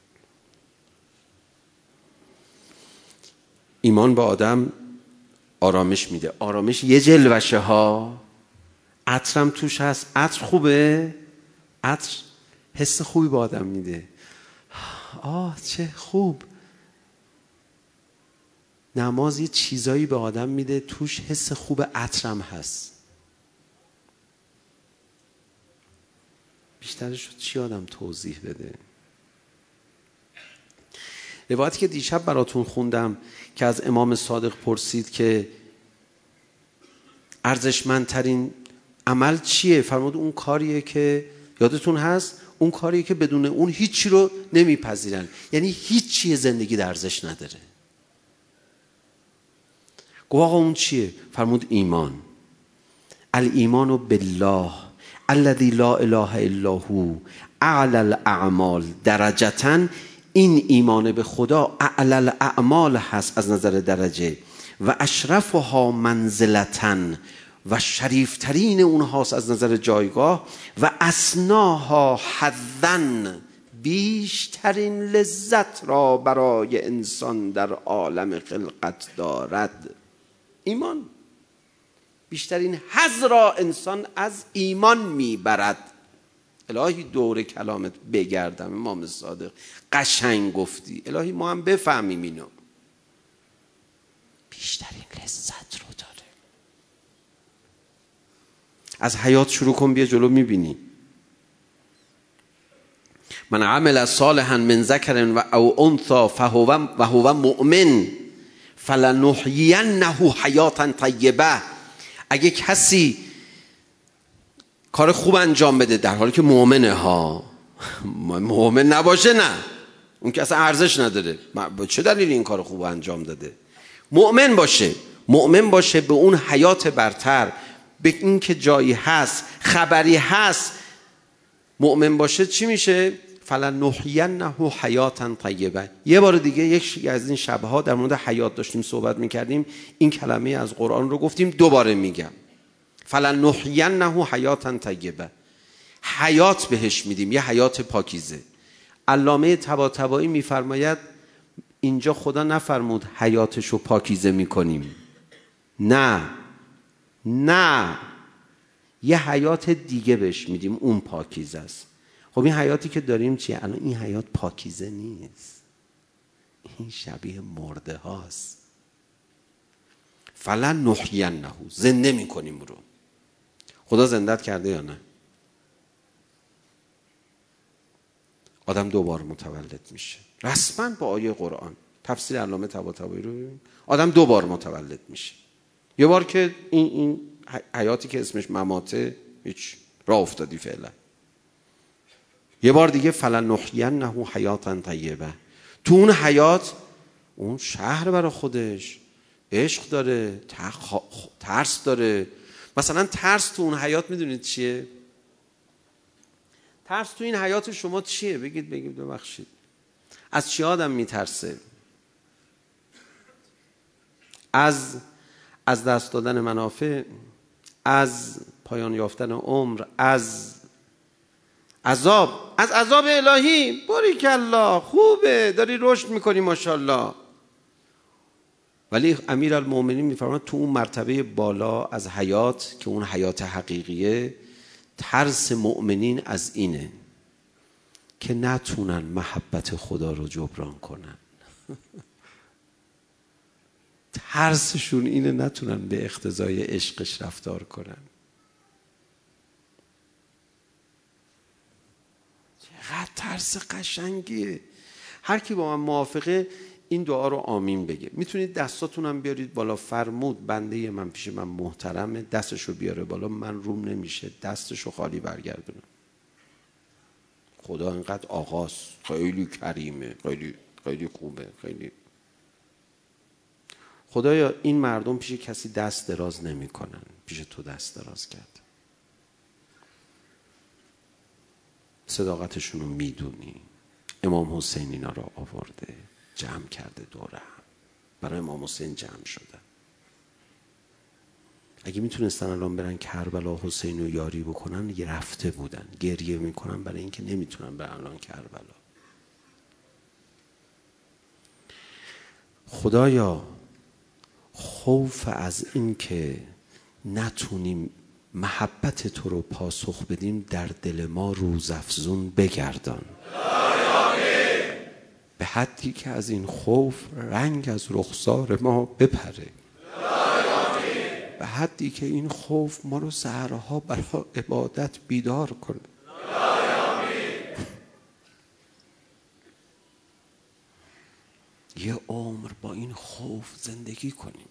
ایمان به آدم آرامش میده. آرامش یه جلوشه ها، عطرم توش هست. عطر خوبه، عطر حس خوبی به آدم میده. آه چه خوب. نماز یه چیزایی به آدم میده توش حس خوب، عطرم هست. بیشترش رو چی آدم توضیح بده؟ روایتی که دیشب براتون خوندم که از امام صادق پرسید که ارزشمندترین عمل چیه؟ فرمود اون کاریه که یادتون هست، اون کاریه که بدون اون هیچی رو نمیپذیرن، یعنی هیچی زندگی در ارزش نداره. گفت آقا اون چیه؟ فرمود ایمان. الایمان بالله الذی لا اله الا هو اعلی الاعمال درجةً. این ایمان به خدا اعلی الاعمال هست از نظر درجه، و اشرفها منزلتاً و شریفترین اونهاست از نظر جایگاه، و اسناها حظاً بیشترین لذت را برای انسان در عالم خلقت دارد. ایمان، بیشترین حظ را انسان از ایمان میبرد. الهی دور کلامت بگردم امام صادق، قشنگ گفتی، الهی ما هم بفهمیم اینو. بیشترین لذت رو داره. از حیات شروع کن، بیا جلو میبینی. من عمل صالحا من ذکر و او انثى فهو و هو مؤمن فلنحیینه حیاتا طیبه. اگه کسی کار خوب انجام بده در حالی که مؤمنه ها، مؤمن نباشه نه، اون که اصلا ارزش نداره، چه دلیل این کار خوب انجام داده؟ مؤمن باشه، مؤمن باشه به اون حیات برتر، به این که جایی هست، خبری هست، مؤمن باشه. چی میشه؟ فلنحیینه حیاتا طیبه. یه بار دیگه یک از این شبها در مورد حیات داشتیم صحبت میکردیم، این کلمه از قرآن رو گفتیم، دوباره میگم، فلنحیینه حیاتا طیبه. حیات بهش میدیم، یه حیات پاکیزه. علامه طباطبایی میفرماید اینجا خدا نفرمود حیاتشو پاکیزه میکنیم، نه نه، یه حیات دیگه بهش میدیم، اون پاکیزه است. خب این حیاتی که داریم چیه؟ الان این حیات پاکیزه نیست، این شبیه مرده هاست. فلنحیینه، زنده میکنیم رو. خدا زندت کرده یا نه؟ آدم دوبار متولد میشه رسما با آیه قرآن. تفسیر علامه طباطبایی رو ببین، آدم دوبار متولد میشه. یه بار که این این حیاتی که اسمش مماته، هیچ راه افتادی فعلا. یه بار دیگه فلنحیینه حیاتا طیبه. تو اون حیات اون شهر برای خودش، عشق داره، ترس داره. مثلا ترس تو اون حیات میدونید چیه؟ ترس تو این حیات شما چیه؟ بگید بگید ببخشید. از چی آدم میترسه؟ از از دست دادن منافع، از پایان یافتن عمر، از عذاب، از عذاب الهی. باریکالله، خوبه، داری رشد میکنی ماشاءالله. ولی امیرالمومنین میفرماید تو اون مرتبه بالا از حیات که اون حیات حقیقیه، ترس مؤمنین از اینه که نتونن محبت خدا رو جبران کنن. ترسشون اینه نتونن به اقتضای عشقش رفتار کنن. چقدر ترس قشنگیه. هر کی با من موافقه این دعا رو آمین بگه. میتونید دستاتون هم بیارید بالا. فرمود بنده من پیش من محترمه، دستشو بیاره بالا، من روم نمیشه دستشو خالی برگردونم. خدا انقدر آقاست، خیلی کریمه، خیلی خیلی خوبه، خیلی. خدایا این مردم پیش کسی دست دراز نمی کنن، پیش تو دست دراز کرد. صداقتشون رو میدونی. امام حسین اینا رو آورده جمع کرده دوره هم، برای امام حسین جمع شده. اگه میتونستن الان برن کربلا حسین رو یاری بکنن یه رفته بودن. گریه میکنن برای اینکه نمیتونن برن الان کربلا. خدایا خوف از این که نتونیم محبت تو رو پاسخ بدیم در دل ما روزافزون بگردان، به حدی که از این خوف رنگ از رخسار ما بپره، به حدی که این خوف ما رو سحرها برای عبادت بیدار کنه. یه عمر با این خوف زندگی کنیم،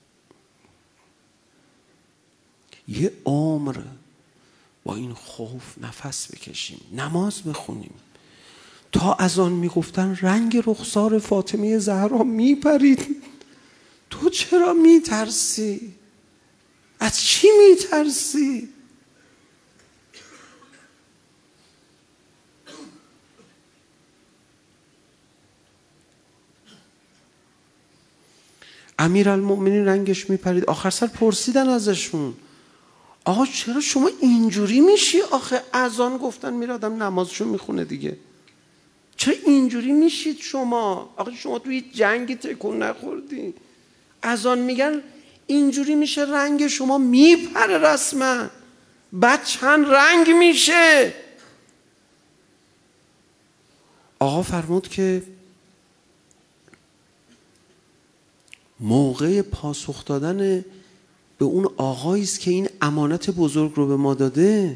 یه عمر با این خوف نفس بکشیم، نماز بخونیم. تا از آن میگفتن رنگ رخسار فاطمه زهرا میپرید، تو چرا میترسی؟ از چی میترسی؟ امیرالمؤمنین رنگش میپرید. آخر سر پرسیدن ازشون آقا چرا شما اینجوری میشی؟ آخه اذان گفتن میره آدم نمازشو میخونه دیگه، چرا اینجوری میشید شما؟ آخه شما توی جنگی تکون نخوردی، اذان میگن اینجوری میشه، رنگ شما میپره رسما، بعد چند رنگ میشه. آقا فرمود که موقع پاسخ دادن به اون آقایی است که این امانت بزرگ رو به ما داده،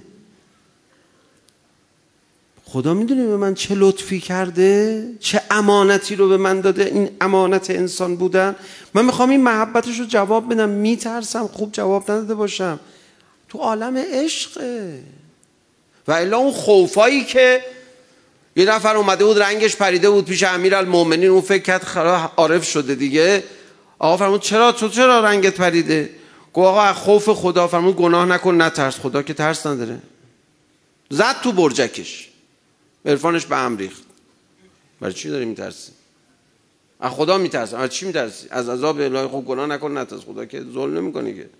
خدا میدونه به من چه لطفی کرده، چه امانتی رو به من داده، این امانت انسان بودن. من میخوام این محبتش رو جواب بدم، میترسم خوب جواب نداده باشم. تو عالم عشقه. و الا اون خوفایی که یه نفر اومده بود رنگش پریده بود پیش امیرالمؤمنین، اون فکر کرد خلاص عارف شده دیگه. آقا فرمود چرا تو چرا رنگت پریده؟ گفت آقا خوف خدا. فرمود گناه نکن نترس، خدا که ترس نداره. زد تو برجکش، عرفانش به هم ریخت. برای چی داری میترسی؟ از خدا میترسی. از چی میترسی؟ از عذاب الهی. خب گناه نکن نترس، خدا که ظلم نمیکنه که.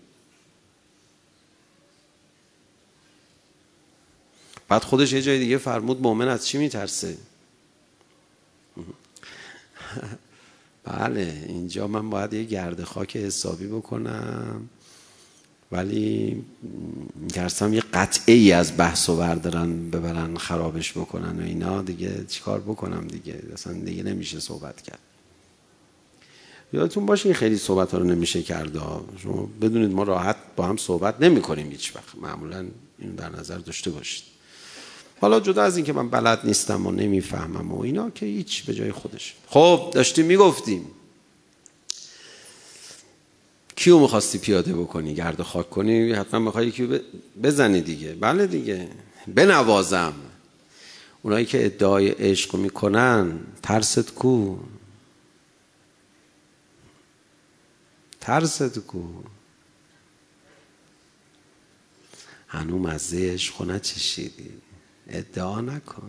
بعد خودش یه جای دیگه فرمود مؤمن از چی میترسه؟ بله اینجا من باید یه گرد خاک حسابی بکنم، ولی میترسم یه قطعه ای از بحث و بردارن ببرن خرابش بکنن و اینا، دیگه چیکار بکنم دیگه، اصلا دیگه نمیشه صحبت کرد. یادتون باشه این خیلی صحبت ها رو نمیشه کرد. شما بدونید ما راحت با هم صحبت نمی کنیم هیچ وقت، معمولا اینو در نظر داشته باشید. حالا جدا از این که من بلد نیستم و نمیفهمم و اینا که هیچ، به جای خودش. خب داشتیم میگفتیم کیو میخواستی پیاده بکنی، گرد و خاک کنی، حتما میخوایی کیو بزنی دیگه. بله دیگه، بنوازم. اونایی که ادعای عشق میکنن ترست کو؟ ترست کو؟ هنو مزه عشق نچشیدی، ادعا نکن.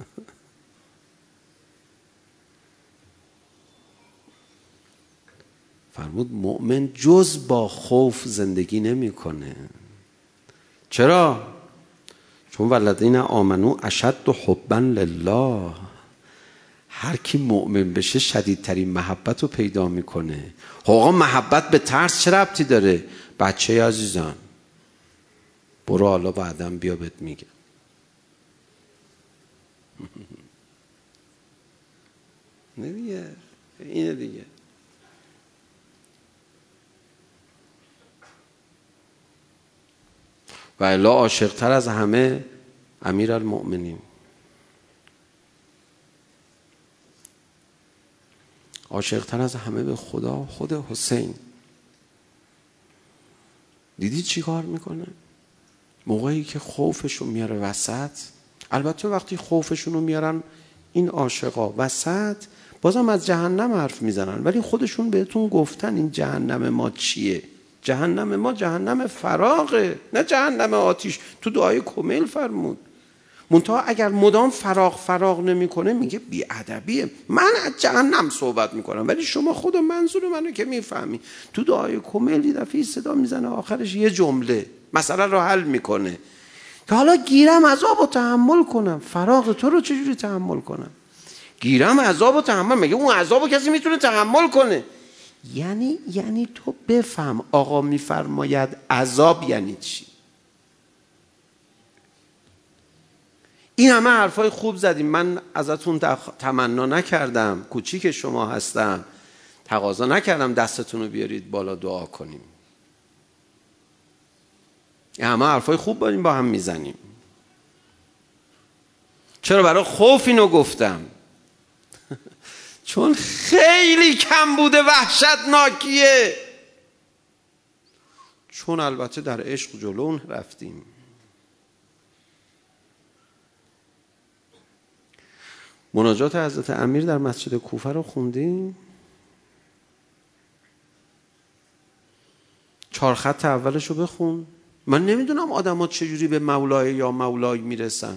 فرمود مؤمن جز با خوف زندگی نمیکنه. چرا؟ چون والذین آمنو اشد حبا لله. هر کی مؤمن بشه شدیدترین محبت رو پیدا میکنه. آقا محبت به ترس چه ربطی داره؟ بچه عزیزم برو حالا بعدم بیا بهت میگم. نه دیگه، اینه دیگه. و الا عاشق‌تر از همه امیرالمؤمنین، عاشق‌تر از همه به خدا خود حسین. دیدی چی کار میکنه؟ موقعی که خوفشون میاره وسط، البته وقتی خوفشون رو میارن این عاشقا وسط، بازم از جهنم حرف میزنن، ولی خودشون بهتون گفتن این جهنم ما چیه؟ جهنم ما جهنم فراغه، نه جهنم آتیش. تو دعای کمیل فرمود. منتها اگر مدام فراغ فراغ نمیکنه میگه بی‌ادبیه. من از جهنم صحبت میکنم ولی شما خدا منظور منو که میفهمی. تو دعای کمیل یه دفعه صدا میزنه آخرش یه جمله مسئله رو حل میکنه که حالا گیرم عذاب رو تحمل کنم. فراغ تو رو چجوری تحمل کنم؟ گیرم عذاب رو تحمل، مگه اون عذاب رو کسی میتونه تحمل کنه؟ یعنی یعنی تو بفهم آقا میفرماید عذاب یعنی چی. این همه حرفای خوب زدیم، من ازتون تمنا نکردم، کوچیک شما هستم، تقاضا نکردم دستتون رو بیارید بالا دعا کنیم. این همه حرفای خوب داریم با هم میزنیم. چرا برای خوف اینو گفتم؟ چون خیلی کم بوده، وحشتناکیه. چون البته در عشق جلو رفتیم. مناجات حضرت امیر در مسجد کوفه رو خوندیم. چهار خط اولش رو بخون. من نمیدونم آدم ها چجوری به مولای یا مولای میرسن.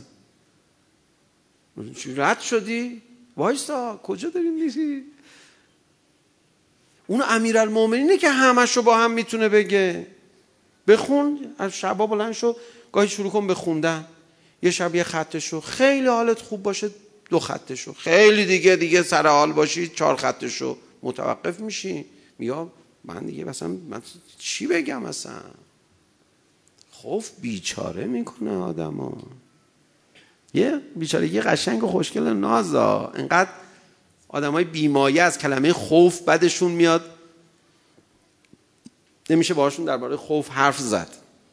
رد شدی؟ وایستا کجا داری میری؟ اون امیرالمومنینه که همش رو با هم میتونه بگه. بخون، از شبا بلند شو گاهی شروع کن به خوندن. یه شب یه خطشو، خیلی حالت خوب باشه دو خطشو، خیلی دیگه دیگه سر حال باشی چهار خطشو، متوقف میشی. میگم من دیگه مثلا من چی بگم مثلا. خوف بیچاره میکنه آدمو. یه بیچاره یه قشنگ و خوشگل نازا. اینقدر آدمای بیمایه از کلمه خوف بدشون میاد، نمیشه باهاشون درباره خوف حرف زد.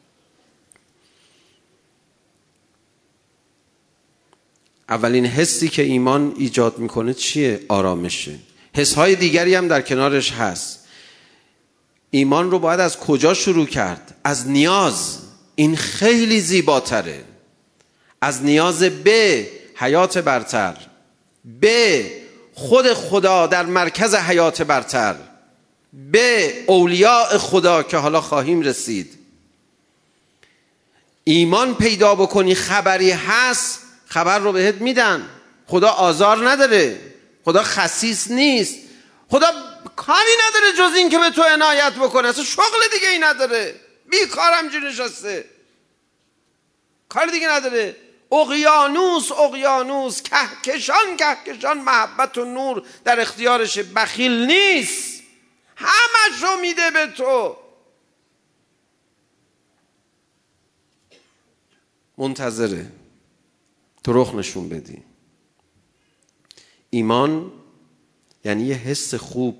اولین حسی که ایمان ایجاد میکنه چیه؟ آرامشه. حسهای دیگری هم در کنارش هست. ایمان رو باید از کجا شروع کرد؟ از نیاز. این خیلی زیباتره. از نیاز به حیات برتر، به خود خدا در مرکز حیات برتر، به اولیاء خدا که حالا خواهیم رسید. ایمان پیدا بکنی خبری هست، خبر رو بهت میدن. خدا آزار نداره، خدا خسیس نیست، خدا کاری نداره جز این که به تو عنایت بکنه. اصلا شغل دیگه ای نداره، بیکار همجوری نشسته، کار دیگه نداره. اقیانوس اقیانوس کهکشان کهکشان محبت و نور در اختیارشه. بخیل نیست، همش رو میده به تو. منتظره تو رخ نشون بدی. ایمان یعنی یه حس خوب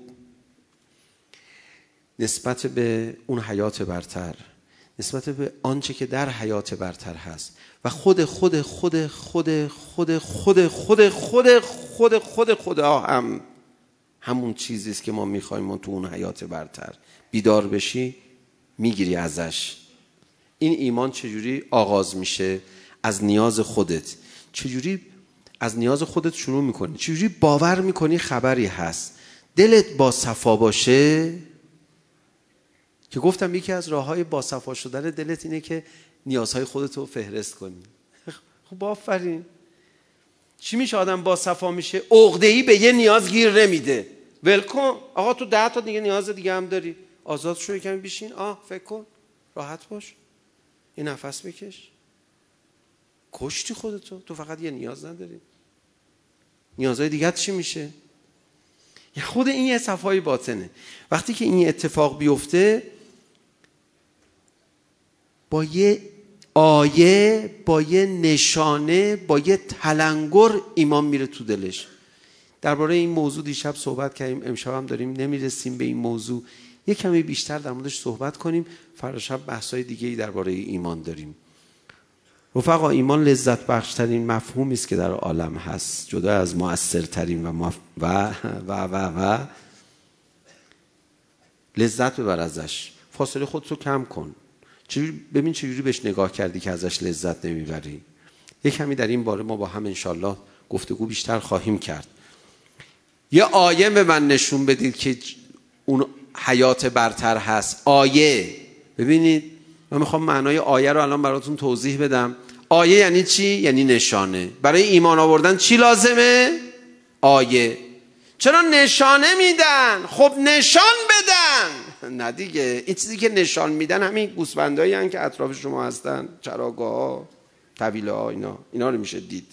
نسبت به اون حیات برتر، نسبت به آنچه که در حیات برتر هست و خود خود خود خود خود خود خود خود خود خود خدا هم همون چیزی است که ما میخوایم. اون تو اون حیات برتر بیدار بشی، میگیری ازش. این ایمان چجوری آغاز میشه؟ از نیاز خودت. چجوری از نیاز خودت شروع میکنی؟ چجوری باور میکنی خبری هست؟ دلت با صفا باشه، که گفتم یکی از راههای با صفا شدن دلت اینه که نیازهای خودت رو فهرست کنی. خب آفرین. چی میشه آدم با صفا میشه؟ عقده‌ای به یه نیاز گیر نمیده. ولکن آقا تو ده تا دیگه نیاز دیگه هم داری، آزاد شو، کمی بشین، آه فکر کن، راحت باش، یه نفس بکش. کشتی خودتو، تو فقط یه نیاز نداری. نیازهای دیگه چی میشه؟ خود این یه صفای باطنه. وقتی که این اتفاق بیفته، با یه آیه، با یه نشانه، با یه تلنگر ایمان میره تو دلش. درباره این موضوع دیشب صحبت کردیم، امشب هم داریم نمیرسیم به این موضوع، یه کمی بیشتر در موردش صحبت کنیم. فردا شب بحث‌های دیگه‌ای درباره ایمان داریم. رفقا، ایمان لذت بخشترین مفهومی است که در عالم هست، جدا از مؤثرترین و مف... و و و و لذت ببر ازش. فاصله خودت رو کم کن. چجوری ببین چجوری بهش نگاه کردی که ازش لذت نمیبری. یک کمی در این باره ما با هم انشالله گفتگو بیشتر خواهیم کرد. یه آیه به من نشون بدید که اون حیات برتر هست. آیه. ببینید من میخوام معنای آیه رو الان براتون توضیح بدم. آیه یعنی چی؟ یعنی نشانه. برای ایمان آوردن چی لازمه؟ آیه. چرا نشانه میدن؟ خب نشان بدن. نه دیگه، این چیزی که نشان میدن همین گوسفندایی هستن که اطراف شما هستن، چراگاه ها، طویله ها، اینا اینا رو میشه دید.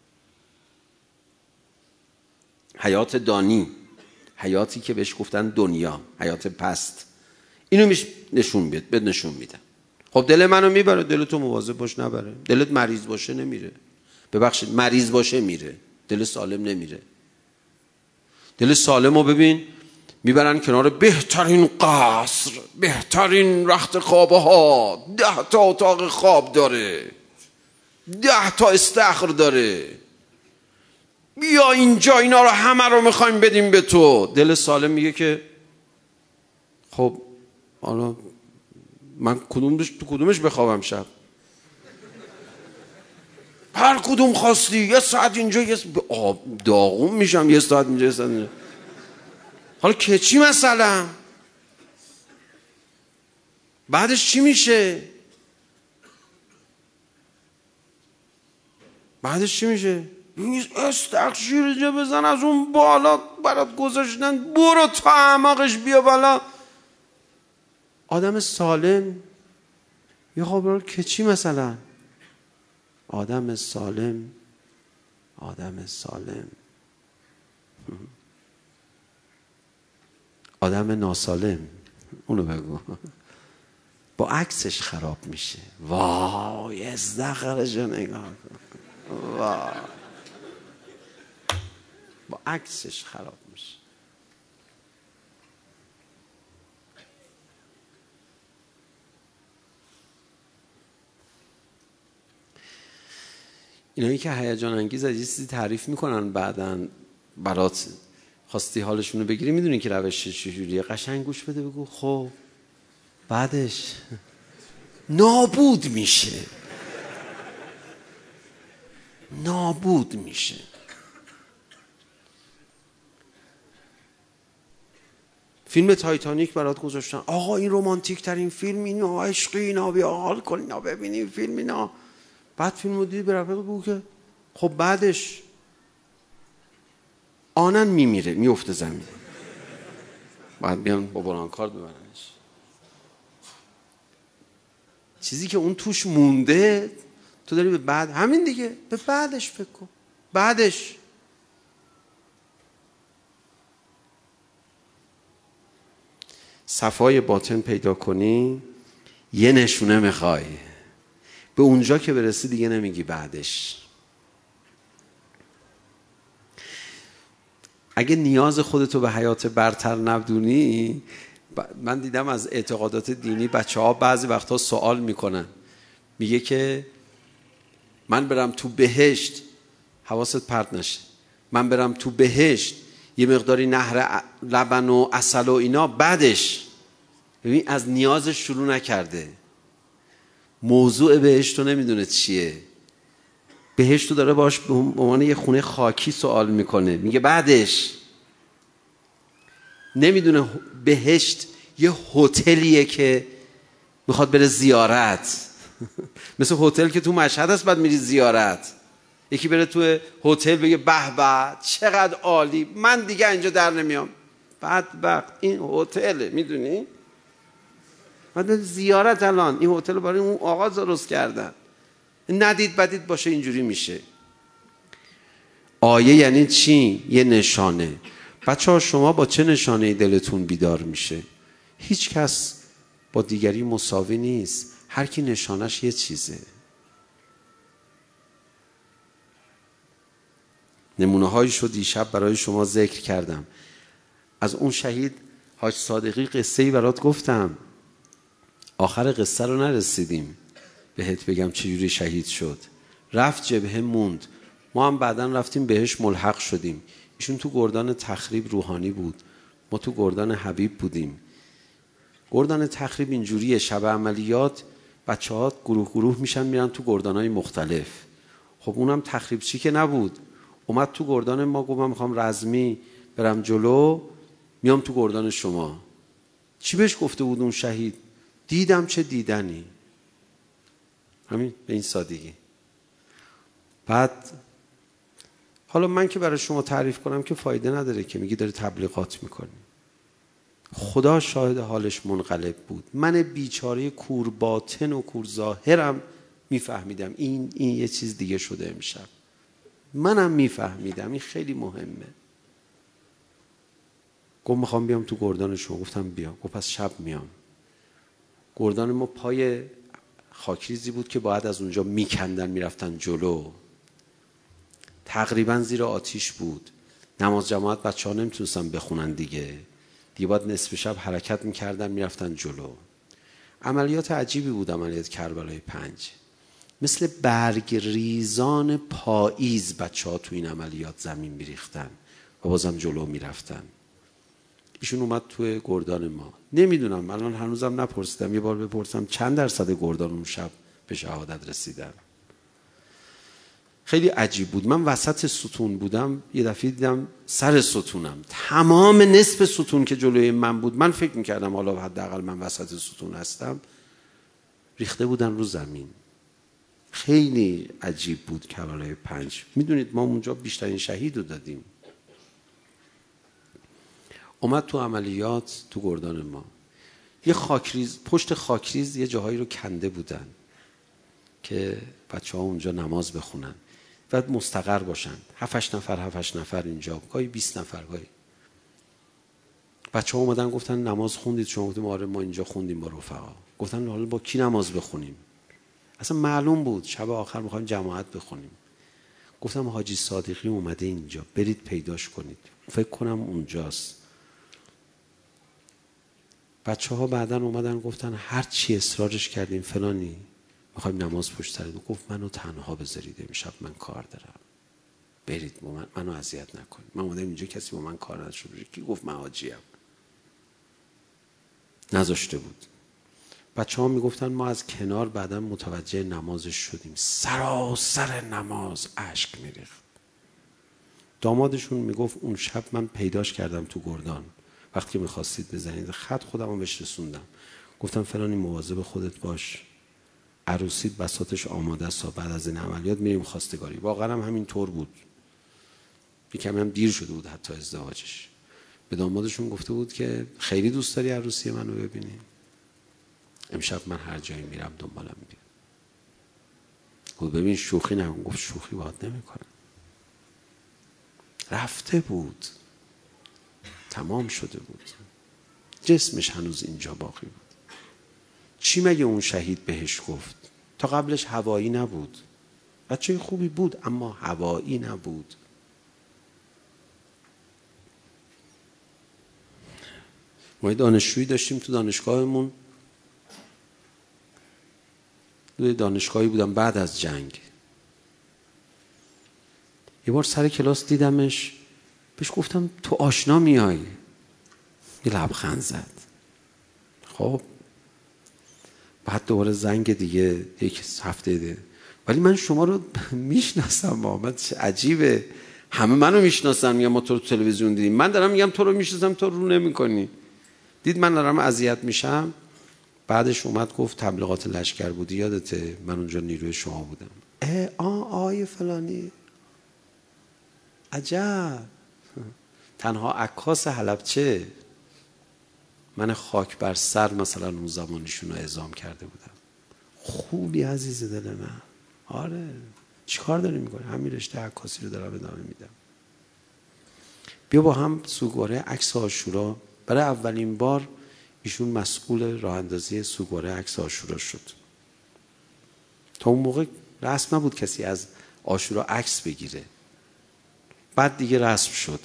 حیات دانی، حیاتی که بهش گفتن دنیا، حیات پست، اینو میشه نشون بید بد نشون میدن. خب دل منو میبره، دل تو مواظب باش نبره. دلت مریض باشه نمیره. ببخشید مریض باشه میره، دل سالم نمیره. دل سالمو ببین میبرن کنار بهترین قصر، بهترین رخت خوابه ها، ده تا اتاق خواب داره، ده تا استخر داره، بیا اینجا اینا رو همه رو میخوایم بدیم به تو. دل سالم میگه که خب حالا من کدومش تو کدومش بخوابم شب؟ هر کدوم خواستی. یه ساعت اینجا، یه آب داغون میشم، یه ساعت اینجا، یه ساعت اینجا. حالا که چی مثلا؟ بعدش چی میشه؟ بعدش چی میشه؟ استخشیر اینجا بزن، از اون بالا برات گذاشتن، برو تا اعماقش بیا بالا. آدم سالم یه خبر که چی مثلا؟ آدم سالم آدم سالم آدم ناسالم، اونو بگو، با عکسش خراب میشه. وای ازدخرشو نگاه کن، وای با عکسش خراب میشه. اینایی که هیجان انگیز از یه چیزی تعریف میکنن بعدن برات خواستی حالشون رو بگیری، میدونی که روش چجوریه. قشنگ گوش بده، بگو خب بعدش نابود میشه، نابود میشه. فیلم تایتانیک برات گذاشتن، آقا این رمانتیک ترین فیلم، اینا عشقی، اینا بیا حال کن، اینا ببینیم فیلم اینا. بعد فیلم رو دیدی برای بگو که خب بعدش آنن میمیره، میفته زمین، بعد بیان با برانکارد ببرنش. چیزی که اون توش مونده تو داری به بعد، همین دیگه، به بعدش فکر کن. بعدش صفای باطن پیدا کنی، یه نشونه میخوای، به اونجا که برسی دیگه نمیگی بعدش. اگه نیاز خودتو به حیات برتر ندونی، من دیدم از اعتقادات دینی بچه ها بعضی وقتا سوال میکنن، میگه که من برم تو بهشت، حواست پرت نشه، من برم تو بهشت یه مقداری نهر لبن و عسل و اینا، بعدش ببین از نیازش شروع نکرده، موضوع بهشت رو نمیدونه چیه، بهشت رو داره باش به عنوان یه خونه خاکی سوال میکنه، میگه بعدش نمیدونه بهشت یه هتلیه که میخواد بره زیارت. مثل هتل که تو مشهد هست بعد میری زیارت، یکی بره تو هتل بگه به به چقدر عالی، من دیگه اینجا در نمیام، بدبخت این هتله، میدونی؟ بعد زیارت، الان این هتل رو برای اون آقا درست کردن، ندید بدید باشه اینجوری میشه. آیه یعنی چی؟ یه نشانه. بچه ها شما با چه نشانه دلتون بیدار میشه؟ هیچ کس با دیگری مساوی نیست، هر کی نشانش یه چیزه. نمونه هایشو دیشب برای شما ذکر کردم. از اون شهید حاج صادقی قصه‌ای برات گفتم، آخر قصه رو نرسیدیم بهت بگم چجوری شهید شد. رفت جبهه موند، ما هم بعداً رفتیم بهش ملحق شدیم. ایشون تو گردان تخریب روحانی بود، ما تو گردان حبیب بودیم. گردان تخریب اینجوریه، شب عملیات بچه ها گروه گروه میشن میرن تو گردانهای مختلف. خب اونم تخریب چی که نبود، اومد تو گردان ما، گفت من میخوام رزمی برم جلو، میام تو گردان شما. چی بهش گفته بود اون شهید؟ دیدم چه دیدنی. همین، به این سادگی. بعد حالا من که برای شما تعریف کنم که فایده نداره، که میگی داری تبلیغات میکنی. خدا شاهد حالش منقلب بود. من بیچاره کور باطن و کور ظاهرم میفهمیدم این این یه چیز دیگه شده امشب. منم میفهمیدم این خیلی مهمه. گفت میخوام بیام تو گردان شما. گفتم بیا. گفت پس شب میام. گردان ما پای خاکریزی بود که باید از اونجا میکندن میرفتن جلو. تقریبا زیر آتیش بود. نماز جماعت بچه ها نمیتونستن بخونن دیگه. دیگه باید نصف شب حرکت میکردن میرفتن جلو. عملیات عجیبی بود عملیات کربلای پنج. مثل برگ ریزان پاییز بچه ها تو این عملیات زمین میریختن و بازم جلو میرفتن. ایشون اومد توی گردان ما. نمیدونم الان هنوزم نپرسیدم، یه بار بپرسم چند درصد گردان اون شب به شهادت رسیدن. خیلی عجیب بود. من وسط ستون بودم، یه دفعه دیدم سر ستونم تمام نصف ستون که جلوی من بود، من فکر میکردم حالا حداقل من وسط ستون هستم، ریخته بودن رو زمین. خیلی عجیب بود کربلای پنج. میدونید ما اونجا بیشترین شهید رو دادیم. اومد تو عملیات تو گردان ما یه خاکریز، پشت خاکریز یه جاهایی رو کنده بودن که بچه ها اونجا نماز بخونن و مستقر باشن. هفتش نفر هفتش نفر اینجا، گاهی بیست نفر. گاهی بچه ها اومدن گفتن نماز خوندید شما؟ گفتیم آره ما اینجا خوندیم با رفقا. گفتن حالا با کی نماز بخونیم؟ اصلا معلوم بود شب آخر میخوایم جماعت بخونیم. گفتم حاجی صادقی اومده اینجا، برید پیداش کنید، فکر کنم اونجاست. بچه ها بعدن اومدن گفتن هر چی اصرارش کردیم فلانی میخوایم نماز پشت سر دو. گفت منو تنها بذارید امشب، من کار دارم، برید من منو اذیت نکنید. من اومدم اینجا کسی با من کار نداشته باشه. کی گفت من حاجیم؟ نذاشته بود. بچه ها میگفتن ما از کنار بعدن متوجه نمازش شدیم، سراسر نماز اشک میریخت. دامادشون میگفت اون شب من پیداش کردم تو گردان، وقتی که میخواستید بزنید خط خودم رو بهش رسوندم، گفتم فلانی مواظب خودت باش، عروسیت بساطش آماده است، بعد از این عملیات میریم خواستگاری. واقعا هم همین طور بود. یکم هم دیر شده بود حتی ازدواجش. به دامادشون گفته بود که خیلی دوست داری عروسی منو ببینی؟ امشب من هر جایی میرم دنبالم بیا. گفت ببین شوخی نکن. گفت شوخی باهات نمیکنم. رفته بود، تمام شده بود، جسمش هنوز اینجا باقی بود. چی مگه اون شهید بهش گفت؟ تا قبلش هوایی نبود، بچه خوبی بود اما هوایی نبود. ما دانشجویی داشتیم تو دانشگاهمون، دوی دانشگاهی بودم بعد از جنگ. یه بار سر کلاس دیدمش، بهش گفتم تو آشنا میای؟ یه لبخند زد. خب بعد دوباره زنگ دیگه یک هفته دیگه، ولی من شما رو میشناسم. محمد عجیبه، همه منو میشناسن، میگم ما تو رو تلویزیون دیدیم. من دارم میگم تو رو میشناسم، تو رو نمیکنی. دید من دارم اذیت میشم. بعدش اومد گفت تبلیغات لشکر بودی یادته؟ من اونجا نیروی شما بودم. اه آه آی فلانی، عجب. تنها عکاس حلبچه من خاک بر سر مثلا اون زمانیشون رو اعزام کرده بودم. خوبی عزیز دل من. آره چیکار داری میکنی؟ همین رشته عکاسی رو دارم ادامه میدم. بیا با هم سوگواره عکس عاشورا. برای اولین بار ایشون مسئول راه اندازی سوگواره عکس عاشورا شد. تا اون موقع رسم نبود کسی از عاشورا عکس بگیره. بعد دیگه رسم شد.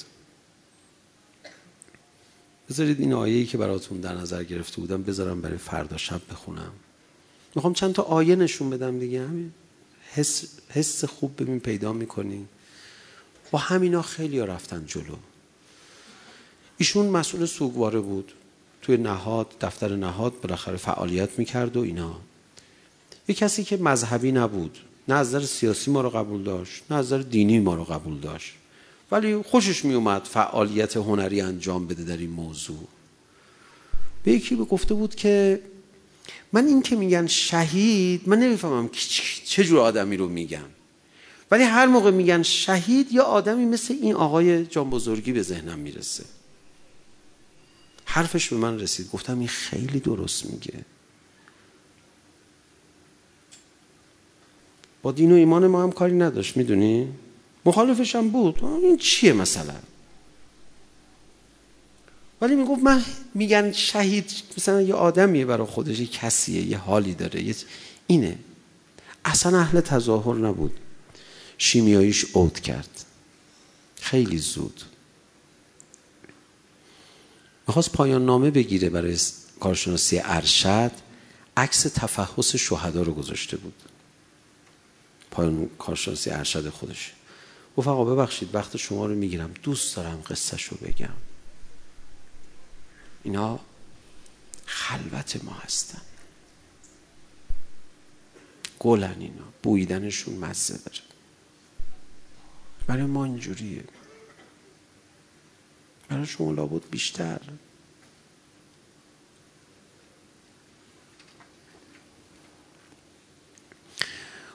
بذارید این آیه‌ای که براتون در نظر گرفته بودم بذارم برای فردا شب بخونم. میخوام چند تا آیه نشون بدم دیگه. همین حس, حس خوب ببین پیدا میکنی. با همینا خیلی ها رفتن جلو. ایشون مسئول سوگواره بود، توی نهاد، دفتر نهاد بالاخره فعالیت میکرد و اینا. یه کسی که مذهبی نبود، نه از نظر سیاسی ما رو قبول داشت نه از نظر دینی ما رو قبول داشت، ولی خوشش می اومد فعالیت هنری انجام بده در این موضوع. به یکی به گفته بود که من این که میگن شهید، من نمیفهمم چه جور آدمی رو میگن، ولی هر موقع میگن شهید یا آدمی مثل این آقای جان بزرگی به ذهنم میرسه. حرفش به من رسید، گفتم این خیلی درست میگه. با دین و ایمان ما هم کاری نداشت، میدونی؟ مخالفش هم بود. این چیه مثلا؟ ولی میگفت من میگن شهید مثلا یه آدمیه برای خودش، یه کسیه، یه حالی داره، یه اینه. اصلا اهل تظاهر نبود. شیمیاییش عود کرد خیلی زود. میخواست پایان نامه بگیره برای کارشناسی ارشد، عکس تفحص شهدا رو گذاشته بود پایان کارشناسی ارشد خودش. گفت آقا ببخشید وقت شما رو میگیرم، دوست دارم قصه شو بگم. اینا خلوت ما هستن، گلن، اینا بویدنشون مزه داره. برای ما اینجوریه، برای شما لابد بیشتر.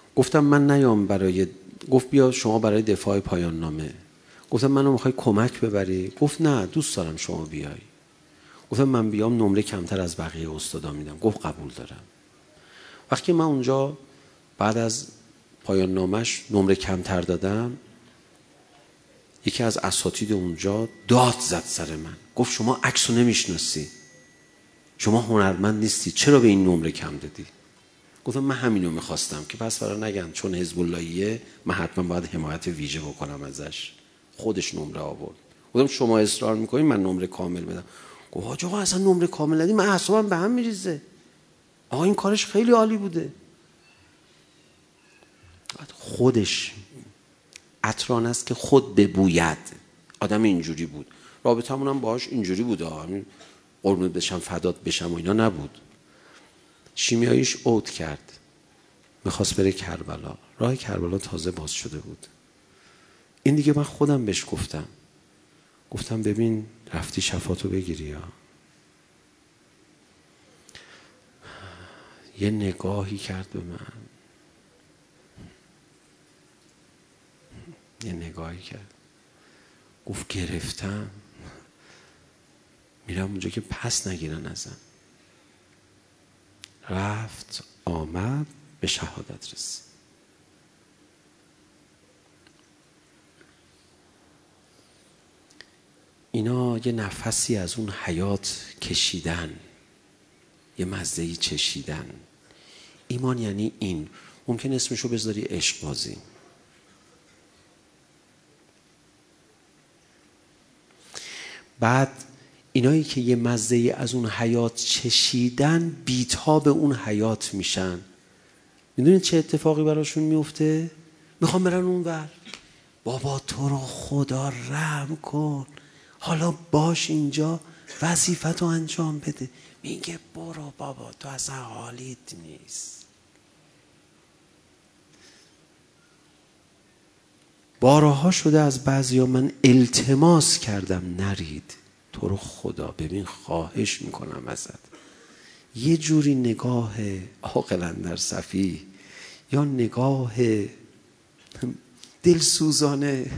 گفتم من نیام برای، گفت بیا شما برای دفاع پایان نامه. گفتم منو میخوای کمک ببری؟ گفت نه دوست دارم شما بیای. گفتم من بیام نمره کمتر از بقیه استادا میدم. گفت قبول دارم. وقتی من اونجا بعد از پایان نامش نمره کمتر دادم، یکی از اساتید اونجا داد زد سر من، گفت شما عکسو نمیشناسی، شما هنرمند نیستی، چرا به این نمره کم دادی؟ گفتم من همینو میخواستم که پس فرا نگن چون حزب اللهیه من حتما باید حمایت ویژه بکنم ازش. خودش نمره آورد. گفتم شما اصرار میکنین من نمره کامل بدم؟ گفت حاج آقا اصلا نمره کامل ندی من اعصابم به هم میریزه. آقا این کارش خیلی عالی بوده. خودش عطران است که خود ببوید. آدم اینجوری بود. رابطمون هم باهاش اینجوری بود. همین قربونت بشم فدات بشم و اینا نبود. شیمیاییش اوت کرد. میخواست بره کربلا. راه کربلا تازه باز شده بود. این دیگه من خودم بهش گفتم. گفتم ببین رفتی شفاتو بگیری یا. یه نگاهی کرد به من. یه نگاهی کرد. گفت گرفتم. میرم اونجا که پس نگیرن ازم. رفت آمد به شهادت رسید. اینا یه نفسی از اون حیات کشیدن، یه مزه‌ای چشیدن. ایمان یعنی این. ممکن اسمشو بذاری عشق بازی. بعد اینایی که یه مزه‌ای از اون حیات چشیدن بی‌تاب اون حیات میشن. میدونید چه اتفاقی براشون میفته؟ میخوام برن اون ور. بابا تو رو خدا رحم کن، حالا باش اینجا وظیفتو انجام بده. میگه برو بابا تو اصلا حالیت نیست. بارها شده از بعضیا من التماس کردم نرید. تو رو خدا ببین خواهش میکنم ازت یه جوری نگاه عاقل اندر صفی یا نگاه دلسوزانه.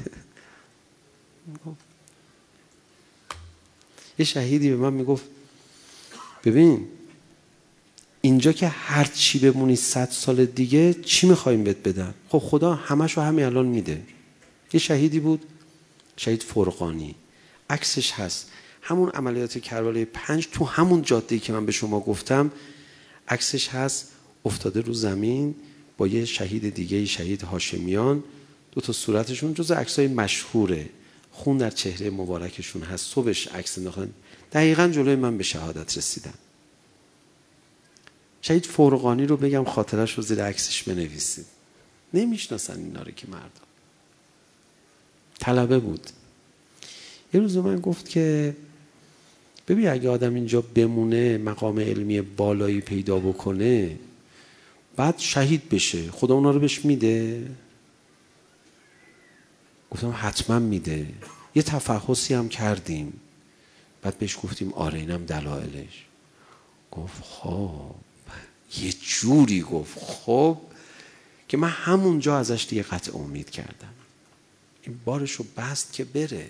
یه شهیدی به من میگفت ببین اینجا که هر چی بمونی صد سال دیگه چی میخوایم بهت بدن؟ خب خدا همشو همین الان میده. یه شهیدی بود، شهید فرقانی، عکسش هست. همون عملیات کربلای پنج تو همون جاده‌ای که من به شما گفتم عکسش هست، افتاده رو زمین با یه شهید دیگه، شهید هاشمیان. دو تا صورتشون جز عکسای مشهوره، خون در چهره مبارکشون هست. صبحش عکس انداختن، دقیقاً جلوی من به شهادت رسیدن. شهید فرقانی رو بگم خاطرش رو زیر عکسش بنویسید. نمیشناسن اینا رو که مردم. طلبه بود. یه روز من گفت که ببین اگه آدم اینجا بمونه مقام علمی بالایی پیدا بکنه بعد شهید بشه خدا اونا رو بهش میده؟ گفتم حتما میده. یه تفحصی هم کردیم بعد بهش گفتیم آره اینم دلایلش. گفت خب یه جوری گفت خب که من همونجا ازش دیگه قطع امید کردم. این بارشو بست که بره.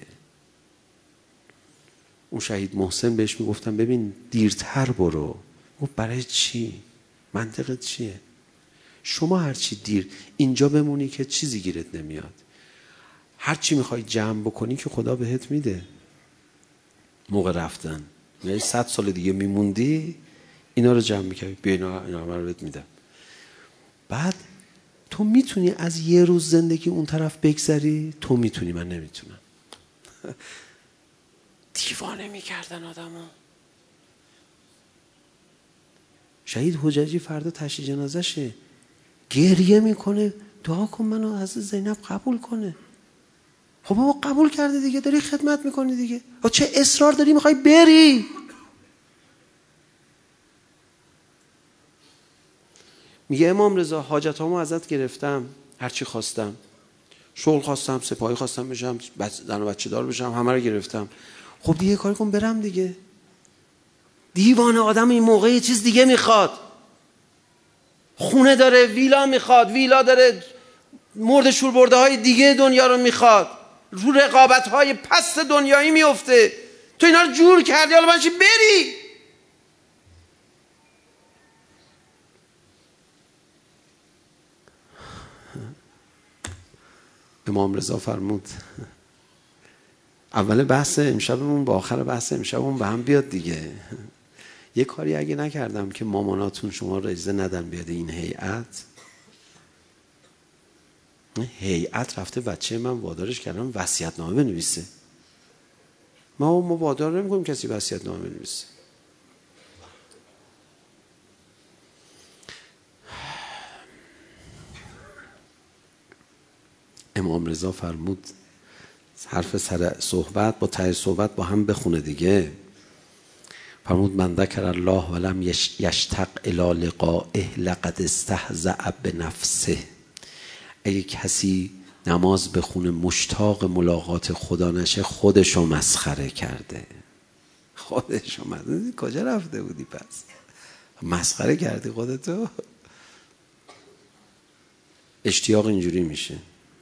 اون شهید محسن بهش میگفتم ببین دیرتر برو. گفت برای چی؟ منطقت چیه؟ شما هرچی دیر اینجا بمونی که چیزی گیرت نمیاد. هرچی میخوای جمع بکنی که خدا بهت میده. موقع رفتن یعنی صد سال دیگه میموندی اینا رو جمع میکردی بیا اینا, اینا رو بهت میدم. بعد تو میتونی از یه روز زندگی اون طرف بگذری؟ تو میتونی، من نمیتونم. دیوانه میکردن آدمو. شهید حججی فردا تشییع جنازشه گریه میکنه دعا کن منو از زینب قبول کنه. خب بابا قبول کرده دیگه، داری خدمت میکنی دیگه، چه اصرار داری میخوای بری؟ میگه امام رضا حاجتامو ازت گرفتم، هرچی خواستم، شغل خواستم، سپاهی خواستم بشم، زن و بچه دار بشم، همه رو گرفتم. خب دیگه کاری کن برم دیگه. دیوانه آدم این موقع یه چیز دیگه میخواد. خونه داره، ویلا میخواد، ویلا داره، مرد شور برده های دیگه دنیا رو میخواد، رو رقابت های پست دنیایی میفته. تو اینا رو جور کردی، حالا باید چی بری؟ امام رضا فرمود اول بحث امشبمون با آخر بحث امشبمون به هم بیاد دیگه. یه کاری اگه نکردم که ماماناتون شما رو اجازه ندن بیاد این هیئت، هیئت رفته بچه من وادارش کردم وصیت‌نامه بنویسه. ما ما وادار نمی‌کنیم کسی وصیت‌نامه بنویسه. امام رضا فرمود حرف سر صحبت با ته صحبت با هم بخونه دیگه. فرمود من ذکر الله ولم یشتاق الی لقائه لقد استهزأ بنفسه. اگه کسی نماز بخونه مشتاق ملاقات خدا نشه، خودشو مسخره کرده. خودشو مسخره. کجا رفته بودی پس؟ مسخره کردی خودتو. اشتیاق اینجوری میشه.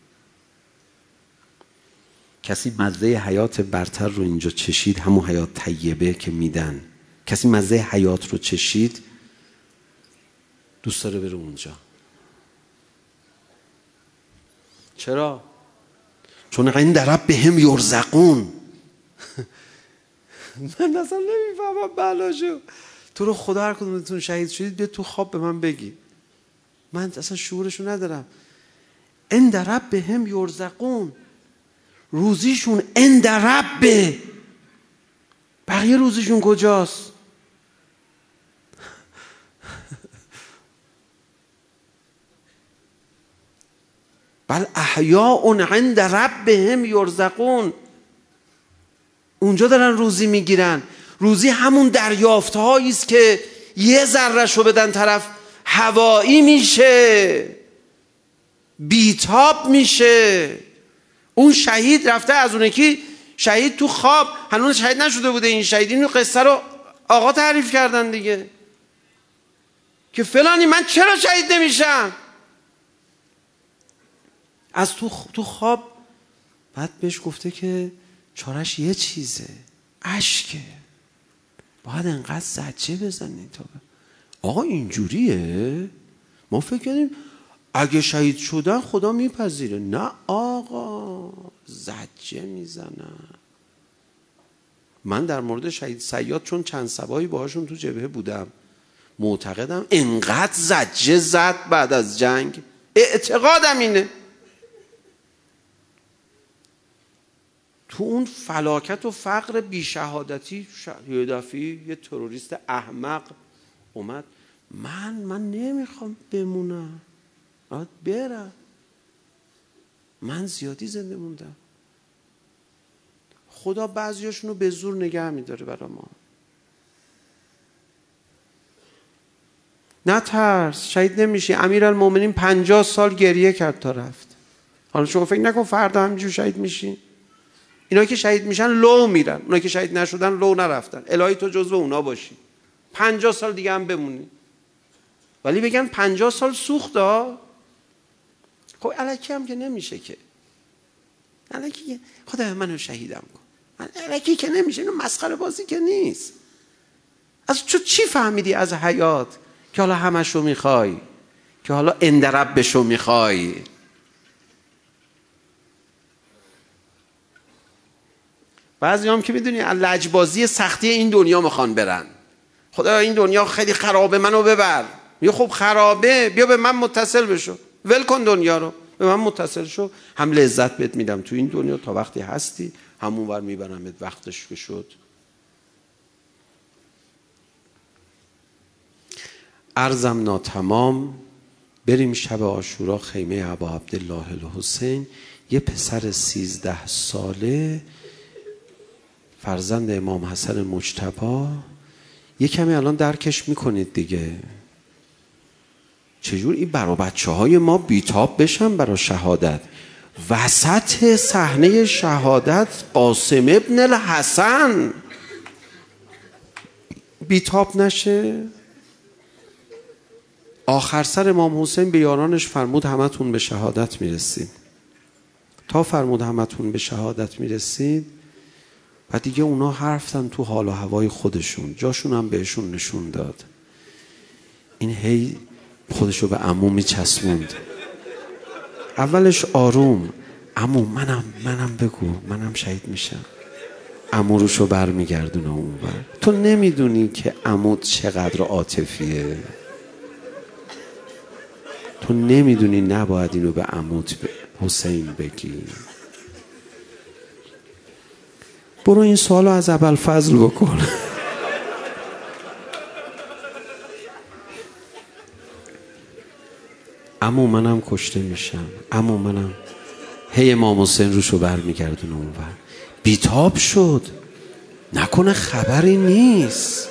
کسی مزه حیات برتر رو اینجا چشید، همون حیات طیبه که میدن. کسی مزه حیات رو چشید دوست داره بره اونجا. چرا؟ چون عند ربهم یرزقون. من اصلا نمیفهمم بلاشو. تو رو خدا هر کدومتون شهید شدید بیا تو خواب به من بگی. من اصلا شعورشو ندارم. عند ربهم یرزقون، روزیشون عند ربه. بقیه روزیشون کجاست؟ بل احیاء عند ربهم یرزقون. اونجا دارن روزی میگیرن. روزی همون دریافتهایی است که یه ذره‌شو بدن طرف هوایی میشه، بیتاب میشه. اون شهید رفته از اون یکی شهید تو خواب، هنوز شهید نشده بوده این شهید. اینو قصه رو آقا تعریف کردن دیگه که فلانی من چرا شهید نمیشم؟ از تو تو خواب بعد بهش گفته که چارش یه چیزه، اشکه، باید انقدر زجه بزنی تا آقا اینجوریه. ما فکر کردیم اگه شهید شدن خدا میپذیره. نه آقا، زجه میزنن. من در مورد شهید صیاد چون چند سبایی باهاشون تو جبهه بودم معتقدم انقدر زجه زد بعد از جنگ، اعتقادم اینه. تو اون فلاکت و فقر بیشهادتی یه دفعه یه تروریست احمق اومد من من نمیخوام بمونم، باید برم، من زیادی زنده موندم. خدا بعضیاشونو به زور نگه میداره برای ما. نه ترس، شهید نمیشی. امیرالمومنین پنجاه سال گریه کرد تا رفت. حالا شما فکر نکن فردا همینجور شهید میشی. اینا که شهید میشن لو میرن، اونا که شهید نشدن لو نرفتن. الهی تو جزو اونا باشی، پنجاه سال دیگه هم بمونی. ولی بگن پنجاه سال سوخت ها. خب الکی هم که نمیشه که. الکی خدا منو شهیدم کن. الکی که نمیشه. اینو مسخره بازی که نیست. از تو چی فهمیدی از حیات که حالا همشو میخوای، که حالا اندربشو میخوای؟ بعضی هم که میدونی لجبازی سختی این دنیا میخوان برن. خدا این دنیا خیلی خرابه، منو ببر. میگه خب خرابه، بیا به من متصل بشو، ول کن دنیا رو، به من متصل شو. هم لذت بهت میدم تو این دنیا تا وقتی هستی، همون ور میبرمت وقتش که شد. عرضم ناتمام. بریم شب عاشورا خیمه ابا عبدالله الحسین. یه پسر سیزده ساله فرزند امام حسن مجتبی. یه کمی الان درکش میکنید دیگه چجور این برا بچه های ما بیتاب بشن برا شهادت. وسط صحنه شهادت قاسم ابن الحسن بیتاب نشه. آخر سر امام حسین به یارانش فرمود همتون به شهادت میرسید. تا فرمود همتون به شهادت میرسید و دیگه اونا حرفتن تو حال و هوای خودشون، جاشون هم بهشون نشون داد. این هی خودشو به عمو میچسبوند. اولش آروم، عمو منم منم بگو منم شهید میشم. عمو روشو بر میگردونه اون بر. تو نمیدونی که عمو چقدر عاطفیه. تو نمیدونی نباید اینو به عموت به حسین بگی. برو این سوالو از ابوالفضل بکن. عمو منم کشته میشم، عمو منم. هی امام حسین روشو بر میگردونه اون بر. بیتاب شد، نکنه خبری نیست.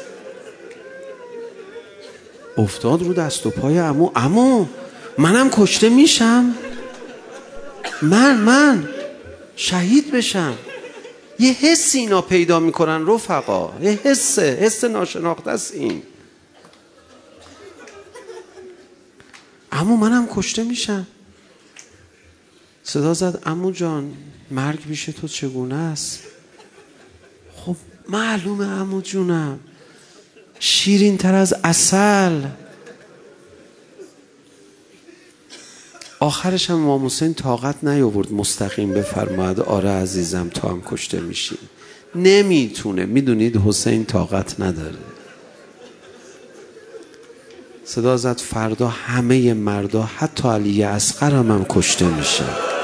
افتاد رو دست و پای عمو. عمو منم کشته میشم، من من شهید بشم. یه حسی اینا پیدا میکنن رفقا، یه حسه، حس ناشناخته است این. عمو منم کشته میشم. صدا زد عمو جان مرگ پیش تو چگونه است؟ خب معلومه عمو جونم، شیرین تر از عسل. آخرش هم امام حسین طاقت نیاورد مستقیم بفرماید آره عزیزم تو هم کشته میشی. نمیتونه، میدونید حسین طاقت نداره. صدا زد فردا همه مردا حتی علی اصغر هم, هم کشته میشه.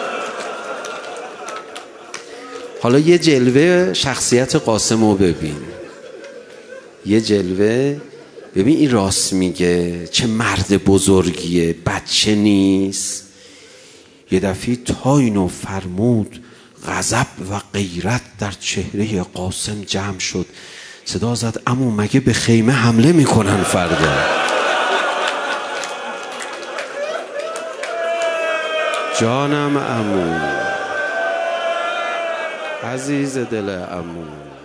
حالا یه جلوه شخصیت قاسم رو ببین، یه جلوه ببین. این راست میگه، چه مرد بزرگیه، بچه نیست. یه دفعه تا اینو فرمود غضب و غیرت در چهره قاسم جمع شد. صدا زد عمو مگه به خیمه حمله میکنن فردا؟ جانم عمو، عزیز دل عمو.